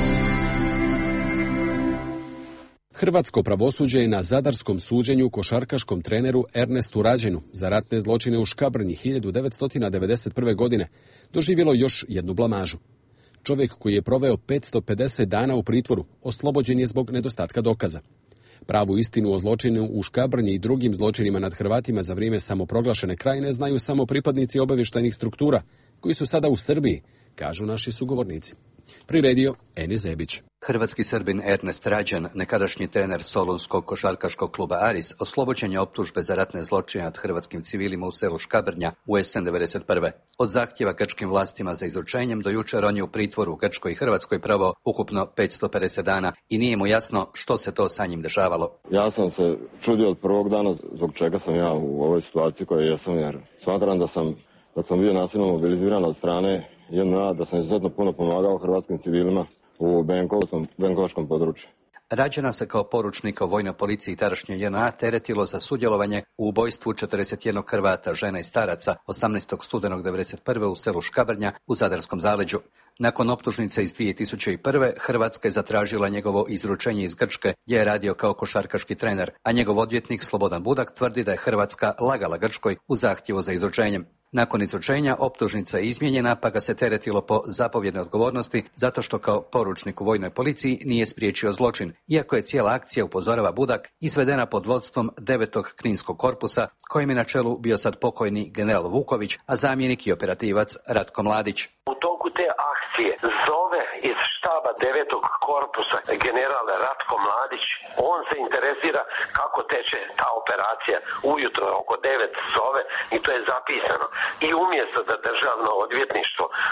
Hrvatsko pravosuđe je na zadarskom suđenju košarkaškom treneru Ernestu Rađenu za ratne zločine u Škabrnji hiljadu devetsto devedeset prve. godine doživjelo još jednu blamažu. Čovjek koji je proveo petsto pedeset dana u pritvoru oslobođen je zbog nedostatka dokaza. Pravu istinu o zločinu u Škabrnji i drugim zločinima nad Hrvatima za vrijeme samoproglašene krajine znaju samo pripadnici obavještajnih struktura koji su sada u Srbiji, kažu naši sugovornici. Priredio Eni Zebić. Hrvatski Srbin Ernest Rađen, nekadašnji trener solunskog košarkaškog kluba Aris, oslobođen je optužbe za ratne zločine nad hrvatskim civilima u selu Škabrnja u jesen devedeset prve. Od zahtjeva grčkim vlastima za izručenjem do jučer on je u pritvoru u Grčkoj i Hrvatskoj proveo ukupno petsto pedeset dana i nije mu jasno što se to sa njim dešavalo. Ja sam se čudio od prvog dana zbog čega sam ja u ovoj situaciji koja jesam, jer smatram da sam, dok sam bio nasilno mobiliziran od strane J N A, da sam izuzetno puno pomagao hrvatskim civilima u Benkovačkom području. Rađena se kao poručnika u vojnoj policiji tadašnje J N A teretilo za sudjelovanje u ubojstvu četrdeset jednog Hrvata, žena i staraca osamnaestog studenog devedeset prve u selu Škabrnja u Zadarskom zaleđu. Nakon optužnice iz dvije tisuće prve. Hrvatska je zatražila njegovo izručenje iz Grčke gdje je radio kao košarkaški trener, a njegov odvjetnik Slobodan Budak tvrdi da je Hrvatska lagala Grčkoj u zahtjevu za izručenjem. Nakon izručenja optužnica je izmijenjena pa ga se teretilo po zapovjednoj odgovornosti zato što kao poručnik u vojnoj policiji nije spriječio zločin, iako je cijela akcija, upozorava Budak, izvedena pod vodstvom devetog Kninskog korpusa kojem je na čelu bio sad pokojni general Vuković, a zamjenik i operativac Ratko Mladić. U toku te akcije zove iz štaba devetog korpusa general Ratko Mladić. On se interesira kako teče ta operacija. Ujutro oko devet zove i to je zapisano. I umjesto da državno odvjetništvo goni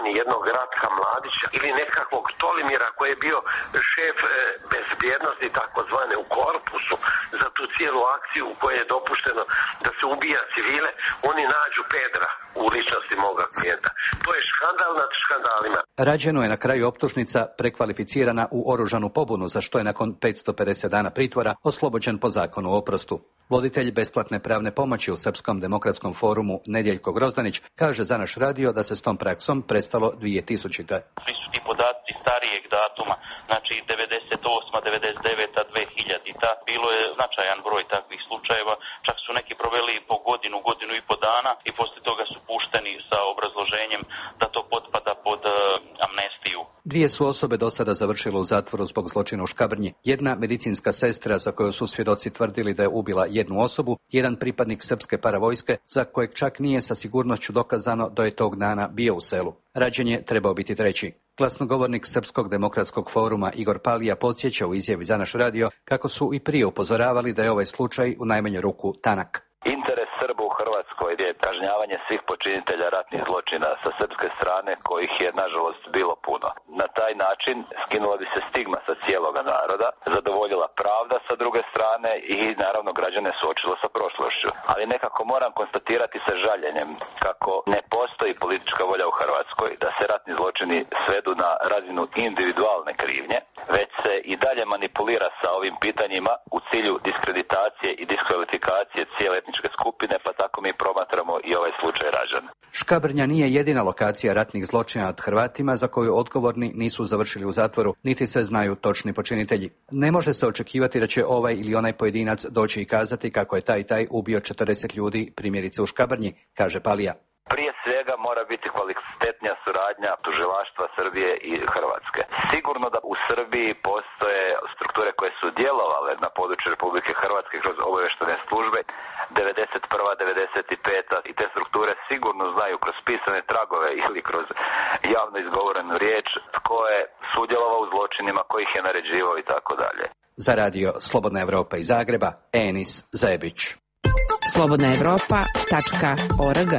ni jednog Ratka Mladića ili nekakvog Tolimira koji je bio šef e, bezbjednosti takozvane u korpusu za tu cijelu akciju u kojoj je dopušteno da se ubija civile, oni nađu Pedra u ličnosti moga klijenta. To je škandal nad škandalima. Rađeno je na kraju optužnica prekvalificirana u oružanu pobunu, za što je nakon petsto pedeset dana pritvora oslobođen po zakonu o oprostu. Voditelj besplatne pravne pomoći u Srpskom demokratskom forumu Nedjeljko Grozdanić kaže za naš radio da se s tom praksom prestalo dvije tisućite. Svi su ti podaci starijeg datuma, znači devedeset osma, devedeset deveta, dve hiljadita. Bilo je značajan broj takvih slučajeva, čak su neki proveli po godinu, godinu i po dana i poslije toga su pušteni sa obrazloženjem da to potpada pod uh, amnestiju. Dvije su osobe do sada završile u zatvoru zbog zločina u Škabrnji. Jedna medicinska sestra za koju su svjedoci tvrdili da je ubila jednu osobu, jedan pripadnik srpske paravojske za kojeg čak nije sa sigurnošću dokazano da je tog dana bio u selu. Rađen je trebao biti treći. Glasnogovornik Srpskog demokratskog foruma Igor Palija podsjeća u izjavi za naš radio kako su i prije upozoravali da je ovaj slučaj u najmanju ruku tanak. Interes Srba u Hrvatskoj je kažnjavanje svih počinitelja ratnih zločina sa srpske strane, kojih je nažalost bilo puno. Na taj način skinula bi se stigma sa cijeloga naroda, zadovoljila pravda sa druge strane i naravno građane suočilo sa prošlošću. Ali nekako moram konstatirati sa žaljenjem kako ne postoji politička volja u Hrvatskoj da se ratni zločini svedu na razinu individualne krivnje, već se i dalje manipulira sa ovim pitanjima u cilju diskreditacije i diskvalifikacije cijele etničke skupine, pa tako mi promatramo i ovaj slučaj Ražan. Škabrnja nije jedina lokacija ratnih zločina nad Hrvatima za koju odgovorni nisu završili u zatvoru, niti se znaju točni počinitelji. Ne može se očekivati da će ovaj ili onaj pojedinac doći i kazati kako je taj i taj ubio četrdeset ljudi, primjerice u Škabrnji, kaže Palija. Prije svega mora biti kvalitetnija suradnja tužilaštva Srbije i Hrvatske. Sigurno da u Srbiji postoje strukture koje su djelovale na području Republike Hrvatske kroz obavještajne službe devedeset prva, devedeset peta i te strukture sigurno znaju kroz pisane tragove ili kroz javno izgovorenu riječ tko je sudjelovao u zločinima, ko ih je naređivao i tako dalje. Za radio Slobodna Evropa iz Zagreba, Enis Zebić. slobodna evropa tačka org.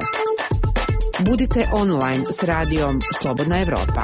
Budite online s radijom Slobodna Evropa.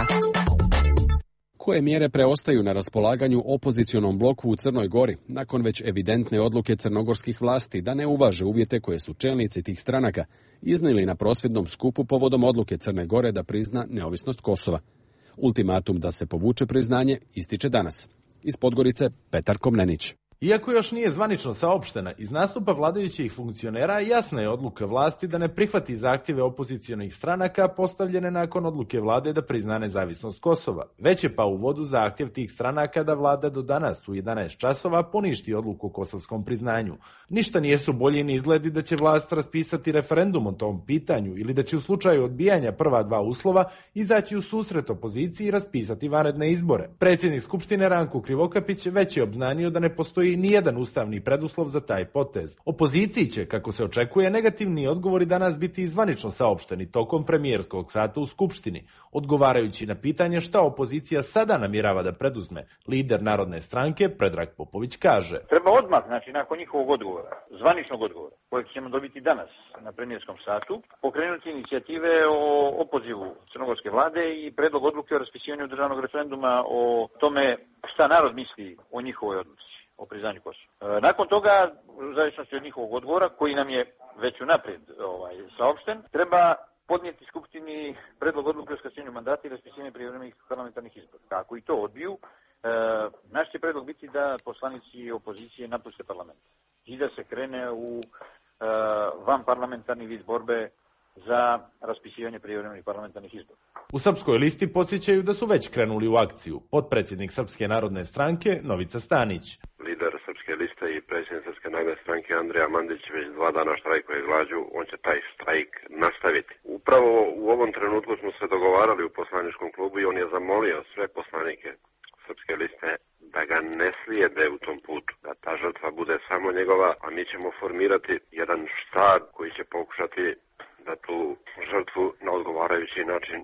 Koje mjere preostaju na raspolaganju opozicionom bloku u Crnoj Gori nakon već evidentne odluke crnogorskih vlasti da ne uvaže uvjete koje su čelnici tih stranaka iznijeli na prosvjednom skupu povodom odluke Crne Gore da prizna neovisnost Kosova? Ultimatum da se povuče priznanje ističe danas. Iz Podgorice Petar Komnenić. Iako još nije zvanično saopštena, iz nastupa vladajućih funkcionera jasna je odluka vlasti da ne prihvati zahtjeve opozicionih stranaka postavljene nakon odluke vlade da prizna nezavisnost Kosova. Već je pa u vodu zahtjev tih stranaka da vlada do danas u jedanaest časova poništi odluku o kosovskom priznanju. Ništa nijesu bolji ni izgledi da će vlast raspisati referendum o tom pitanju ili da će u slučaju odbijanja prva dva uslova izaći u susret opoziciji i raspisati vanredne izbore. Predsjednik Skupštine Ranko Krivokapić već je obznanio da ne postoji nijedan ustavni preduslov za taj potez. Opoziciji će, kako se očekuje, negativni odgovori danas biti zvanično saopšteni tokom premijerskog sata u Skupštini. Odgovarajući na pitanje šta opozicija sada namjerava da preduzme, lider Narodne stranke Predrag Popović kaže: Treba odmah, znači nakon njihovog odgovora, zvaničnog odgovora, kojeg ćemo dobiti danas na premijerskom satu, pokrenuti inicijative o opozivu crnogorske vlade i predlog odluke o raspisivanju državnog referenduma o tome šta narod misli o njihovoj odluci o priznanju Kosova. E, nakon toga, u zavisnosti od njihovog odgovora, koji nam je već unaprijed ovaj, saopšten, treba podnijeti Skupštini predlog odluke o skraćenju mandata i raspisivanju prijevremenih parlamentarnih izbora. Ako i to odbiju, e, naš će predlog biti da poslanici opozicije napuste parlament i da se krene u e, vanparlamentarni vid borbe za raspisivanje prijevremenih parlamentarnih izbora. U Srpskoj listi podsjećaju da su već krenuli u akciju. Potpredsjednik Srpske narodne stranke Novica Stanić. Lider Srpske liste i predsjednik Srpske narodne stranke Andrija Mandić već dva dana štrajkuje glađu, on će taj štrajk nastaviti. Upravo u ovom trenutku smo se dogovarali u poslaničkom klubu i on je zamolio sve poslanike Srpske liste da ga ne slijede u tom putu, da ta žrtva bude samo njegova, a mi ćemo formirati jedan štab koji će pokušati da tu žrtvu na odgovarajući način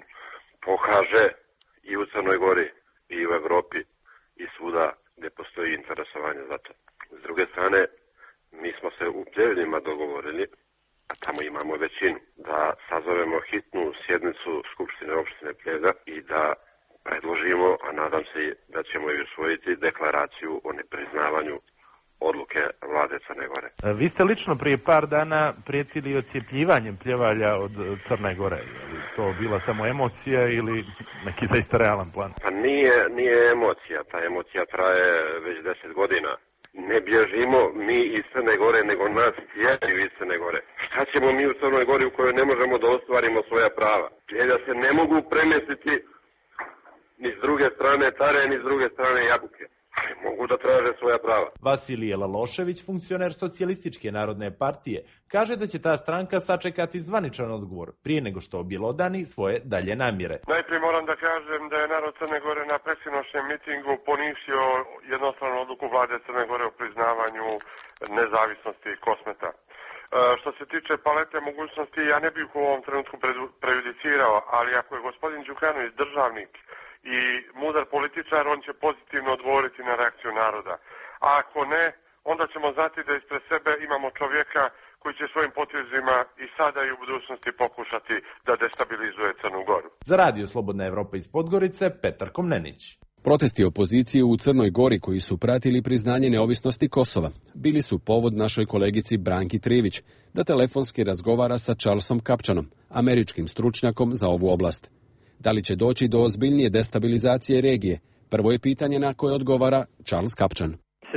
pokaže i u Crnoj Gori i u Evropi i svuda gdje postoji interesovanje za to. S druge strane, mi smo se u Pljevljima dogovorili a tamo imamo većinu, da sazovemo hitnu sjednicu Skupštine opštine Pljevlja i da predložimo, a nadam se da ćemo i usvojiti deklaraciju o nepriznavanju odluke vlade Crne Gore. Vi ste lično prije par dana prijetili ocijepljivanjem Pljevalja od Crne Gore. Je li to bila samo emocija ili neki zaista realan plan? Pa nije, nije emocija. Ta emocija traje već deset godina. Ne bježimo mi iz Crne Gore, nego nas tjeraju iz Crne Gore. Šta ćemo mi u Crnoj Gori u kojoj ne možemo da ostvarimo svoja prava? Pljelja se ne mogu premestiti ni s druge strane Tare, ni s druge strane Jabuke. Ali mogu da traže svoja prava. Vasilije Lalošević, funkcioner Socijalističke narodne partije, kaže da će ta stranka sačekati zvaničan odgovor prije nego što objelodani svoje dalje namjere. Najprije moram da kažem da je narod Crne Gore na predsjednošnjem mitingu poništio jednostranu odluku vlade Crne Gore o priznavanju nezavisnosti Kosmeta. E, što se tiče palete mogućnosti, ja ne bih u ovom trenutku prejudicirao, ali ako je gospodin Đukanović državnik i mudar političar, on će pozitivno odgovoriti na reakciju naroda. A ako ne, onda ćemo znati da ispred sebe imamo čovjeka koji će svojim potezima i sada i u budućnosti pokušati da destabilizuje Crnu Goru. Za Radio Slobodna Evropa iz Podgorice, Petar Komnenić. Protesti opozicije u Crnoj Gori koji su pratili priznanje neovisnosti Kosova bili su povod našoj kolegici Branki Trivić da telefonski razgovara sa Charlesom Kapčanom, američkim stručnjakom za ovu oblast. Da li će doći do ozbiljnije destabilizacije regije? Prvo je pitanje na koje odgovara Charles Kapčan.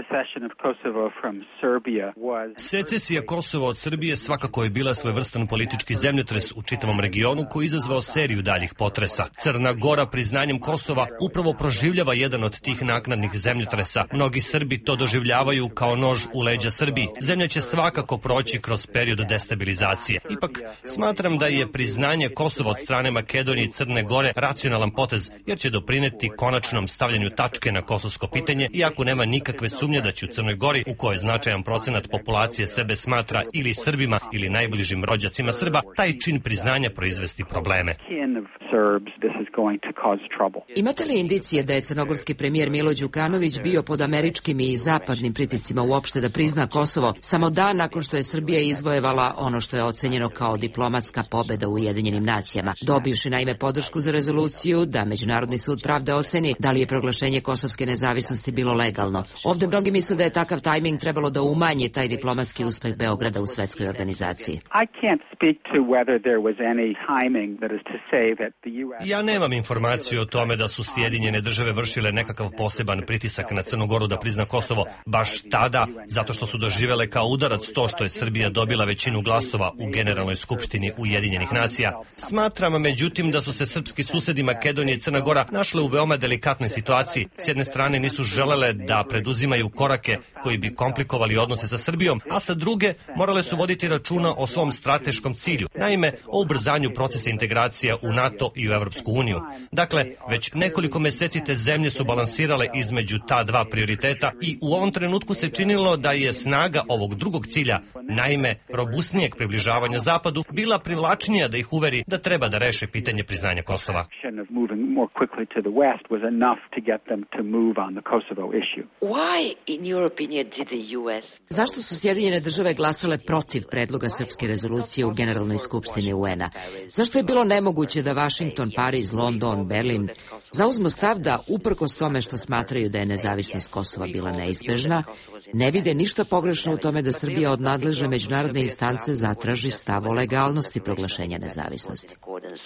Secesija Kosova od Srbije svakako je bila svojevrstan politički zemljotres u čitavom regionu koji izazvao seriju daljih potresa. Crna Gora priznanjem Kosova upravo proživljava jedan od tih naknadnih zemljotresa. Mnogi Srbi to doživljavaju kao nož u leđa Srbiji. Zemlja će svakako proći kroz period destabilizacije. Ipak, smatram da je priznanje Kosova od strane Makedonije i Crne Gore racionalan potez, jer će doprineti konačnom stavljanju tačke na kosovsko pitanje, iako nema nikakve sumnje da će u Crnoj Gori, u kojoj značajan procenat populacije sebe smatra ili Srbima ili najbližim rođacima Srba, taj čin priznanja proizvesti probleme. Imate li indicije da je crnogorski premijer Milo Đukanović bio pod američkim i zapadnim pritiscima uopšte da prizna Kosovo samo dan nakon što je Srbija izvojevala ono što je ocenjeno kao diplomatska pobeda u Ujedinjenim nacijama, dobivši naime podršku za rezoluciju da Međunarodni sud pravde oceni da li je proglašenje kosovske nezavisnosti bilo legalno. Ovde mnogi misle da je takav tajming trebalo da umanji taj diplomatski uspeh Beograda u svetskoj organizaciji. Ja nemam informaciju o tome da su Sjedinjene države vršile nekakav poseban pritisak na Crnu Goru da prizna Kosovo baš tada, zato što su doživele kao udarac to što je Srbija dobila većinu glasova u Generalnoj skupštini Ujedinjenih nacija. Smatram, međutim, da su se srpski susedi Makedonije i Crna Gora našle u veoma delikatnoj situaciji. S jedne strane nisu želele da preduzimaju korake koji bi komplikovali odnose sa Srbijom, a sa druge morale su voditi računa o svom strateškom cilju, naime o ubrzanju procesa integracija u NATO i u Evropsku uniju. Dakle, već nekoliko meseci te zemlje su balansirale između ta dva prioriteta i u ovom trenutku se činilo da je snaga ovog drugog cilja, naime robustnijeg približavanja Zapadu, bila privlačnija da ih uveri da treba da reše pitanje priznanja Kosova. Zašto su Sjedinjene države glasale protiv predloga srpske rezolucije u Generalnoj skupštini U N-a? Zašto je bilo nemoguće da Vašington, Pariz, London, Berlin zauzmu stav da, uprkos tome što smatraju da je nezavisnost Kosova bila neizbežna, ne vide ništa pogrešno u tome da Srbija od nadležne međunarodne instance zatraži stav o legalnosti proglašenja nezavisnosti?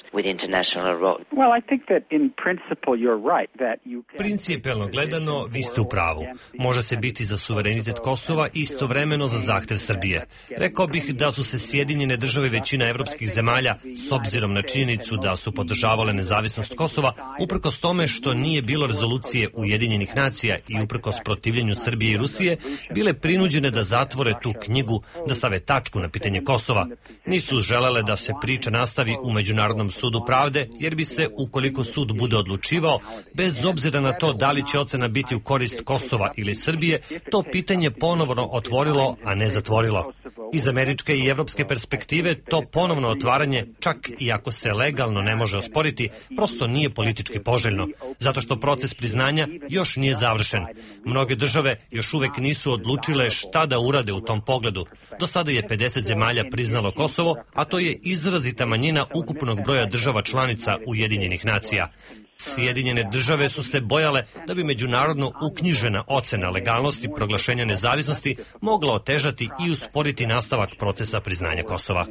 Principijelno gledano, vi ste u pravu. Može se biti za suverenitet Kosova i istovremeno za zahtev Srbije. Rekao bih da su se Sjedinjene države i većina evropskih zemalja, s obzirom na činjenicu da su podržavale nezavisnost Kosova, uprkos tome što nije bilo rezolucije Ujedinjenih nacija i uprkos protivljenju Srbije i Rusije, bile prinuđene da zatvore tu knjigu, da stave tačku na pitanje Kosova. Nisu želele da se priča nastavi u Međunarodnom sudu pravde, jer bi se, ukoliko sud bude odlučivao, bez obzira na to da li će ocena biti u korist Kosova ili Srbije, to pitanje ponovno otvorilo, a ne zatvorilo. Iz američke i evropske perspektive to ponovno otvaranje, čak i ako se legalno ne može osporiti, prosto nije politički poželjno, zato što proces priznanja još nije završen. Mnoge države još uvek nisu odlučile šta da urade u tom pogledu. Do sada je pedeset zemalja priznalo Kosovo, a to je izrazita manjina ukupnog broja država članica Ujedinjenih nacija. Sjedinjene države su se bojale da bi međunarodno uknjižena ocena legalnosti proglašenja nezavisnosti mogla otežati i usporiti nastavak procesa priznanja Kosova.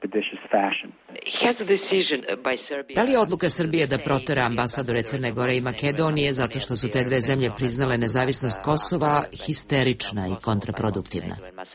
Da li je odluka Srbije da protera ambasadore Crne Gore i Makedonije zato što su te dve zemlje priznale nezavisnost Kosova histerična i kontraproduktivna?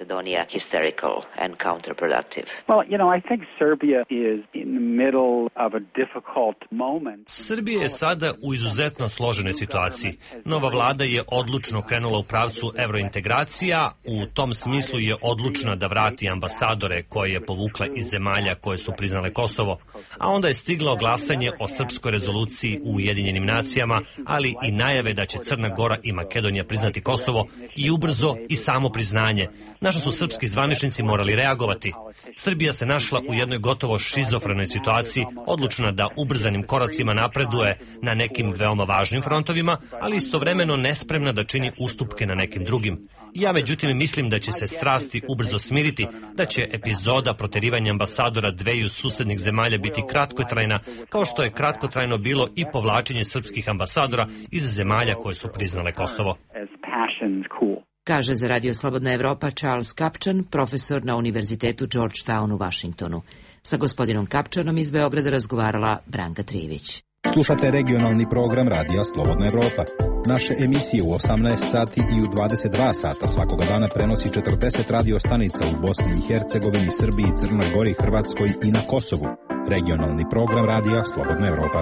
Srbija je sada u izuzetno složenoj situaciji. Nova vlada je odlučno krenula u pravcu evrointegracija, u tom smislu je odlučna da vrati ambasadore koje je povukla iz zemalja koje su priznale Kosovo, a onda je stiglo glasanje o srpskoj rezoluciji u Ujedinjenim nacijama, ali i najave da će Crna Gora i Makedonija priznati Kosovo i ubrzo i samo priznanje, na što su srpski zvaničnici morali reagovati. Srbija se našla u jednoj gotovo šizofrenoj situaciji, odlučna da ubrzanim koracima napreduje na nekim veoma važnim frontovima, ali istovremeno nespremna da čini ustupke na nekim drugim. Ja međutim mislim da će se strasti ubrzo smiriti, da će epizoda proterivanja ambasadora dveju susednih zemalja biti kratkotrajna, kao što je kratkotrajno bilo i povlačenje srpskih ambasadora iz zemalja koje su priznale Kosovo. Kaže za Radio Slobodna Evropa Charles Kapčan, profesor na Univerzitetu Georgetown u Vašingtonu. Sa gospodinom Kapčanom iz Beograda razgovarala Branka Trivić. Slušate regionalni program Radija Slobodna Evropa. Naše emisije u osamnaest sati i u dvadeset dva sata svakoga dana prenosi četrdeset radio stanica u Bosni i Hercegovini, Srbiji, Crnoj Gori, Hrvatskoj i na Kosovu. Regionalni program Radija Slobodna Evropa.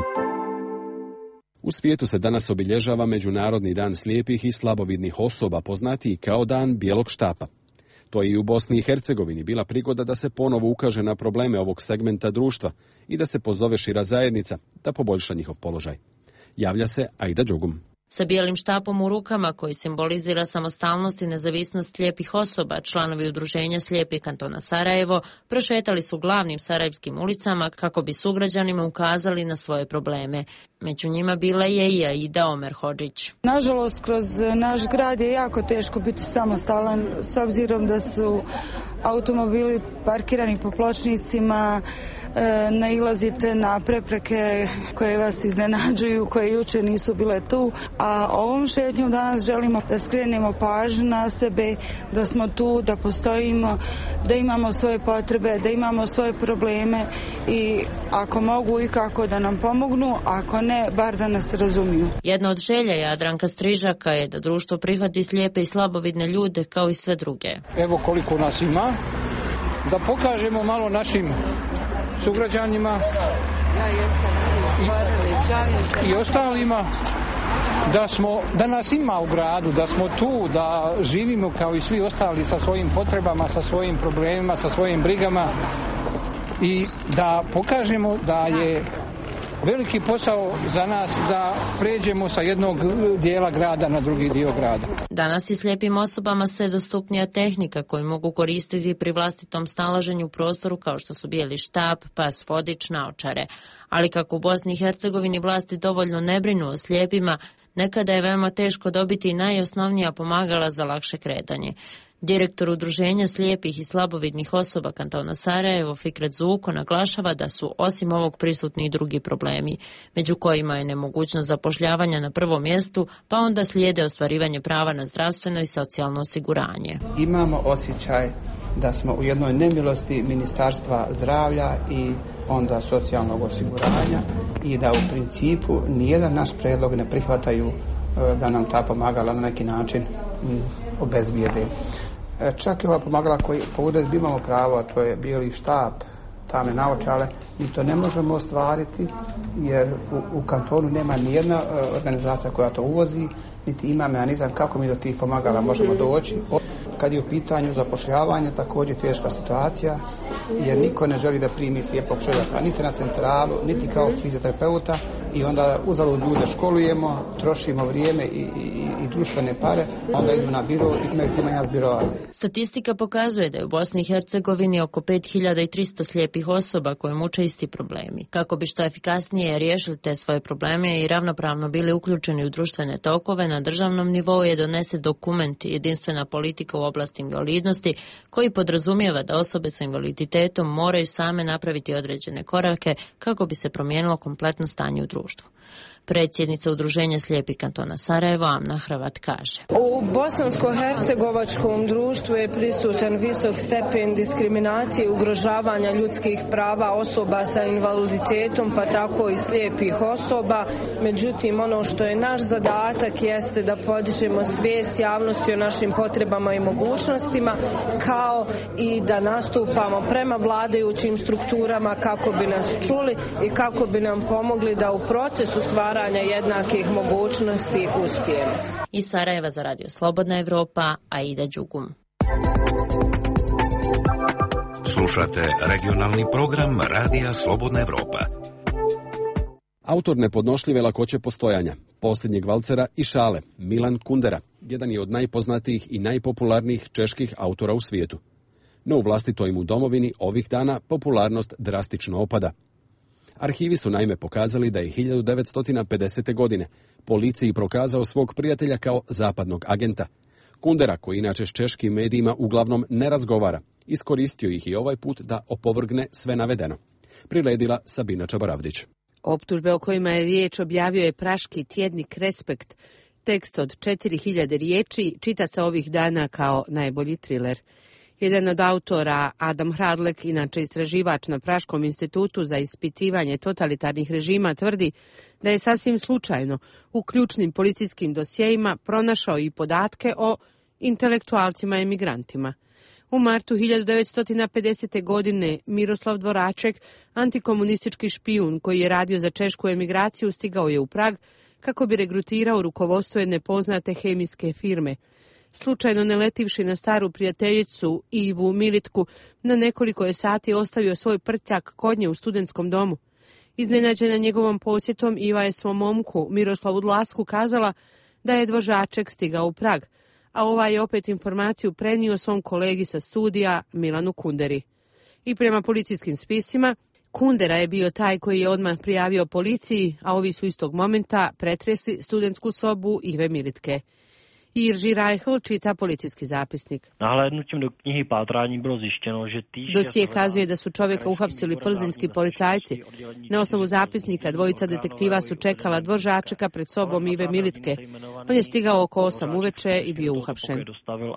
U svijetu se danas obilježava Međunarodni dan slijepih i slabovidnih osoba, poznatiji kao Dan bijelog štapa. To je i u Bosni i Hercegovini bila prigoda da se ponovo ukaže na probleme ovog segmenta društva i da se pozove šira zajednica da poboljša njihov položaj. Javlja se Aida Đugum. Sa bijelim štapom u rukama koji simbolizira samostalnost i nezavisnost slijepih osoba, članovi udruženja Slijepi kantona Sarajevo prošetali su glavnim sarajevskim ulicama kako bi sugrađanima ukazali na svoje probleme. Među njima bila je i Aida Omer Hodžić. Nažalost, kroz naš grad je jako teško biti samostalan s obzirom da su automobili parkirani po pločnicima, nailazite na prepreke koje vas iznenađuju, koje juče nisu bile tu, a ovom šetnjom danas želimo da skrenemo pažnju na sebe, da smo tu, da postojimo, da imamo svoje potrebe, da imamo svoje probleme i ako mogu i kako da nam pomognu, ako ne, bar da nas razumiju. Jedna od želja Jadranka Strižaka je da društvo prihvati slijepe i slabovidne ljude kao i sve druge. Evo koliko nas ima, da pokažemo malo našim sugrađanima i, i ostalima da, smo, da nas ima u gradu, da smo tu, da živimo kao i svi ostali sa svojim potrebama, sa svojim problemima, sa svojim brigama i da pokažemo da je veliki posao za nas da pređemo sa jednog dijela grada na drugi dio grada. Danas i slijepim osobama sve dostupnija tehnika koju mogu koristiti pri vlastitom snalaženju u prostoru kao što su bijeli štap, pas vodič, naočare. Ali kako u Bosni i Hercegovini vlasti dovoljno ne brinu o slijepima, nekada je veoma teško dobiti i najosnovnija pomagala za lakše kretanje. Direktor udruženja slijepih i slabovidnih osoba kantona Sarajevo, Fikret Zuko, naglašava da su osim ovog prisutni i drugi problemi, među kojima je nemogućnost zapošljavanja na prvom mjestu, pa onda slijede ostvarivanje prava na zdravstveno i socijalno osiguranje. Imamo osjećaj da smo u jednoj nemilosti Ministarstva zdravlja i onda socijalnog osiguranja i da u principu nijedan naš predlog ne prihvataju da nam ta pomagala na neki način obezbijede. Čak i ova pomagala koji po uredbi imamo pravo, a to je bijeli štap, tame naočale, mi to ne možemo ostvariti jer u, u kantonu nema nijedna organizacija koja to uvozi, niti ima mehanizam kako mi do tih pomagala možemo doći. Kad je u pitanju zapošljavanje, također teška situacija, jer niko ne želi da primi slijepog čovjeka, niti na centralu, niti kao fizioterapeuta, i onda uzalud ljude školujemo, trošimo vrijeme i, i, i društvene pare, onda idu na biro i imaju primanja s biroa. Statistika pokazuje da je u Bosni i Hercegovini oko pet hiljada tristo slijepih osoba koje muče isti problemi. Kako bi što efikasnije riješili te svoje probleme i ravnopravno bili uključeni u društvene tokove, na državnom nivou je donese dokument Jedinstvena politika u oblasti invalidnosti koji podrazumijeva da osobe sa invaliditetom moraju same napraviti određene korake kako bi se promijenilo kompletno stanje u društvu. Predsjednica Udruženja slijepih kantona Sarajevo, Amna Hrvat, kaže: U bosansko-hercegovačkom društvu je prisutan visok stepen diskriminacije i ugrožavanja ljudskih prava osoba sa invaliditetom, pa tako i slijepih osoba. Međutim, ono što je naš zadatak jeste da podižemo svijest javnosti o našim potrebama i mogućnostima, kao i da nastupamo prema vladajućim strukturama kako bi nas čuli i kako bi nam pomogli da u procesu stvaranja jednakih mogućnosti uspijemo. Iz Sarajeva za Radio Slobodna Evropa, Aida Đugum. Slušate regionalni program Radija Slobodna Evropa. Autor nepodnošljive lakoće postojanja, posljednjeg valcera i šale, Milan Kundera, jedan je od najpoznatijih i najpopularnijih čeških autora u svijetu. No u vlastitoj mu domovini ovih dana popularnost drastično opada. Arhivi su naime pokazali da je hiljadu devetsto pedesete. godine policiji prokazao svog prijatelja kao zapadnog agenta. Kundera, koji inače s češkim medijima uglavnom ne razgovara, iskoristio ih i ovaj put da opovrgne sve navedeno. Priredila Sabina Čabaravdić. Optužbe o kojima je riječ objavio je praški tjednik Respekt. Tekst od četiri hiljade riječi čita se ovih dana kao najbolji triler. Jedan od autora, Adam Hradlek, inače istraživač na Praškom institutu za ispitivanje totalitarnih režima, tvrdi da je sasvim slučajno u ključnim policijskim dosjejima pronašao i podatke o intelektualcima emigrantima. U martu hiljadu devetsto pedesete. godine Miroslav Dvoraček, antikomunistički špijun koji je radio za češku emigraciju, stigao je u Prag kako bi regrutirao rukovodstvo jedne poznate hemijske firme. Slučajno naletivši na staru prijateljicu Ivu Militku, na nekoliko je sati ostavio svoj prtljak kod nje u studentskom domu. Iznenađena njegovom posjetom, Iva je svom momku Miroslavu Dlasku kazala da je Dvoraček stigao u Prag, a ovaj je opet informaciju prenio svom kolegi sa studija Milanu Kunderi. I prema policijskim spisima, Kundera je bio taj koji je odmah prijavio policiji, a ovi su istog momenta pretresli studentsku sobu Ive Militke. Irži Rajhl čita policijski zapisnik. Nahlédnutím do knjihy pátrání bylo zjištěno, že týž... Dosije kazuje da su čovjeka uhapsili plzeňski policajci. Na osnovu zapisnika dvojica detektiva su čekala Dvoračeka pred sobom Ive Militke. On je stigao oko osam uveče i bio uhapšen.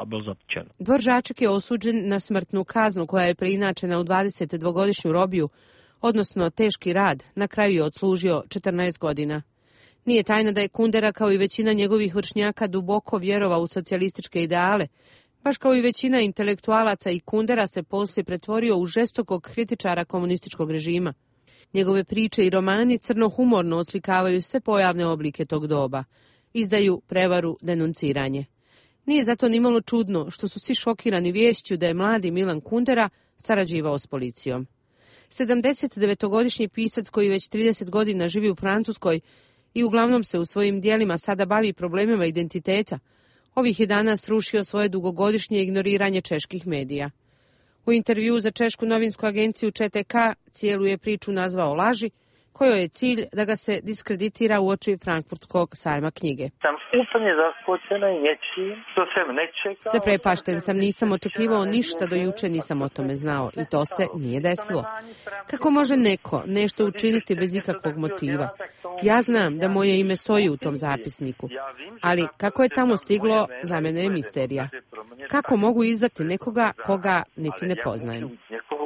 Dvoraček je osuđen na smrtnu kaznu koja je preinačena u dvadesetdvogodišnju robiju, odnosno teški rad. Na kraju je odslužio četrnaest godina. Nije tajna da je Kundera, kao i većina njegovih vršnjaka, duboko vjerovao u socijalističke ideale. Baš kao i većina intelektualaca, i Kundera se poslije pretvorio u žestokog kritičara komunističkog režima. Njegove priče i romani crno-humorno oslikavaju sve pojavne oblike tog doba. Izdaju, prevaru, denunciranje. Nije zato nimalo čudno što su svi šokirani viješću da je mladi Milan Kundera sarađivao s policijom. sedamdesetdevetogodišnji pisac koji već trideset godina živi u Francuskoj i uglavnom se u svojim dijelima sada bavi problemima identiteta, ovih je dana srušio svoje dugogodišnje ignoriranje čeških medija. U intervjuu za češku novinsku agenciju Č T K cijelu je priču nazvao laži, kojoj je cilj da ga se diskreditira uoči Frankfurtskog sajma knjige. Sam úplně zaskočena nečim, što sam ne čekao. Zaprepašten sam, nisam očekivao ništa, do juče nisam o tome znao i to se nije desilo. Kako može neko nešto učiniti bez ikakvog motiva? Ja znam da moje ime stoji u tom zapisniku, ali kako je tamo stiglo, za mene je misterija. Kako mogu izdati nekoga koga niti ne poznajem?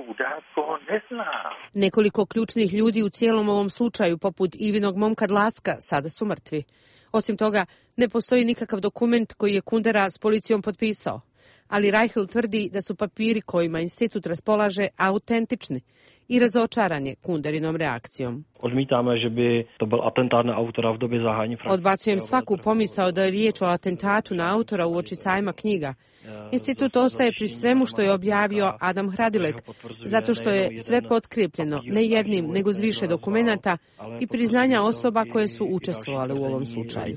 Nekoliko ključnih ljudi u cijelom ovom slučaju, poput Ivinog momka Dlaska, sada su mrtvi. Osim toga, ne postoji nikakav dokument koji je Kundera s policijom potpisao. Ali Rajhl tvrdi da su papiri kojima institut raspolaže autentični i razočaran je Kunderinom reakcijom. Odmítáme, že by to byl atentát na autora v době zahájení Francuske. Odbacujem svaku pomisao da je riječ o atentatu na autora uoči sajma knjiga. Institut ostaje pri svemu što je objavio Adam Hradilek, zato što je sve potkrijepljeno, ne jednim, nego s više dokumenata i priznanja osoba koje su učestvovale u ovom slučaju.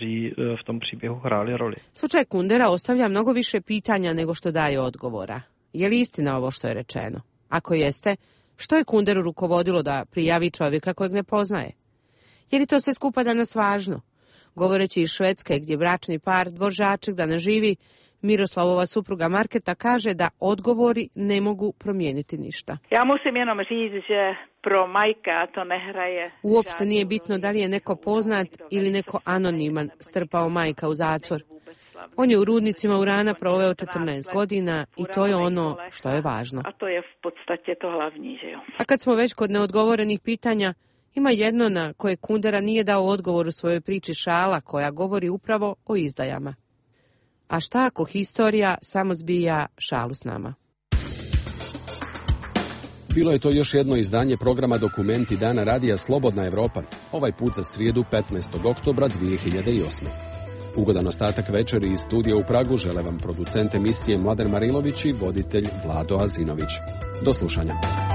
Slučaj Kundera ostavlja mnogo više pitanja nego što daje odgovora. Je li istina ovo što je rečeno? Ako jeste, što je Kunderu rukovodilo da prijavi čovjeka kojeg ne poznaje? Je li to sve skupa danas važno? Govoreći iz Švedske, gdje bračni par Dvoržaček danas živi, Miroslavova supruga Marketa kaže da odgovori ne mogu promijeniti ništa. Ja musim jenom říct, že pro majka to ne hraje. Uopšte nije bitno da li je neko poznat ili neko anoniman, strpao majka u zatvor. On je u rudnicima urana proveo četrnaest godina i to je ono što je važno. A to je v podstate to hlavní, že jo. A kad smo već kod neodgovorenih pitanja, ima jedno na koje Kundera nije dao odgovor u svojoj priči Šala, koja govori upravo o izdajama. A šta ako historija samo zbija šalu s nama? Bilo je to još jedno izdanje programa Dokumenti Dana radija Slobodna Evropa, ovaj put za srijedu petnaestog oktobra dvije hiljade osme. Ugodan ostatak večeri iz studija u Pragu žele vam producent emisije Mladen Marilović i voditelj Vlado Azinović. Do slušanja.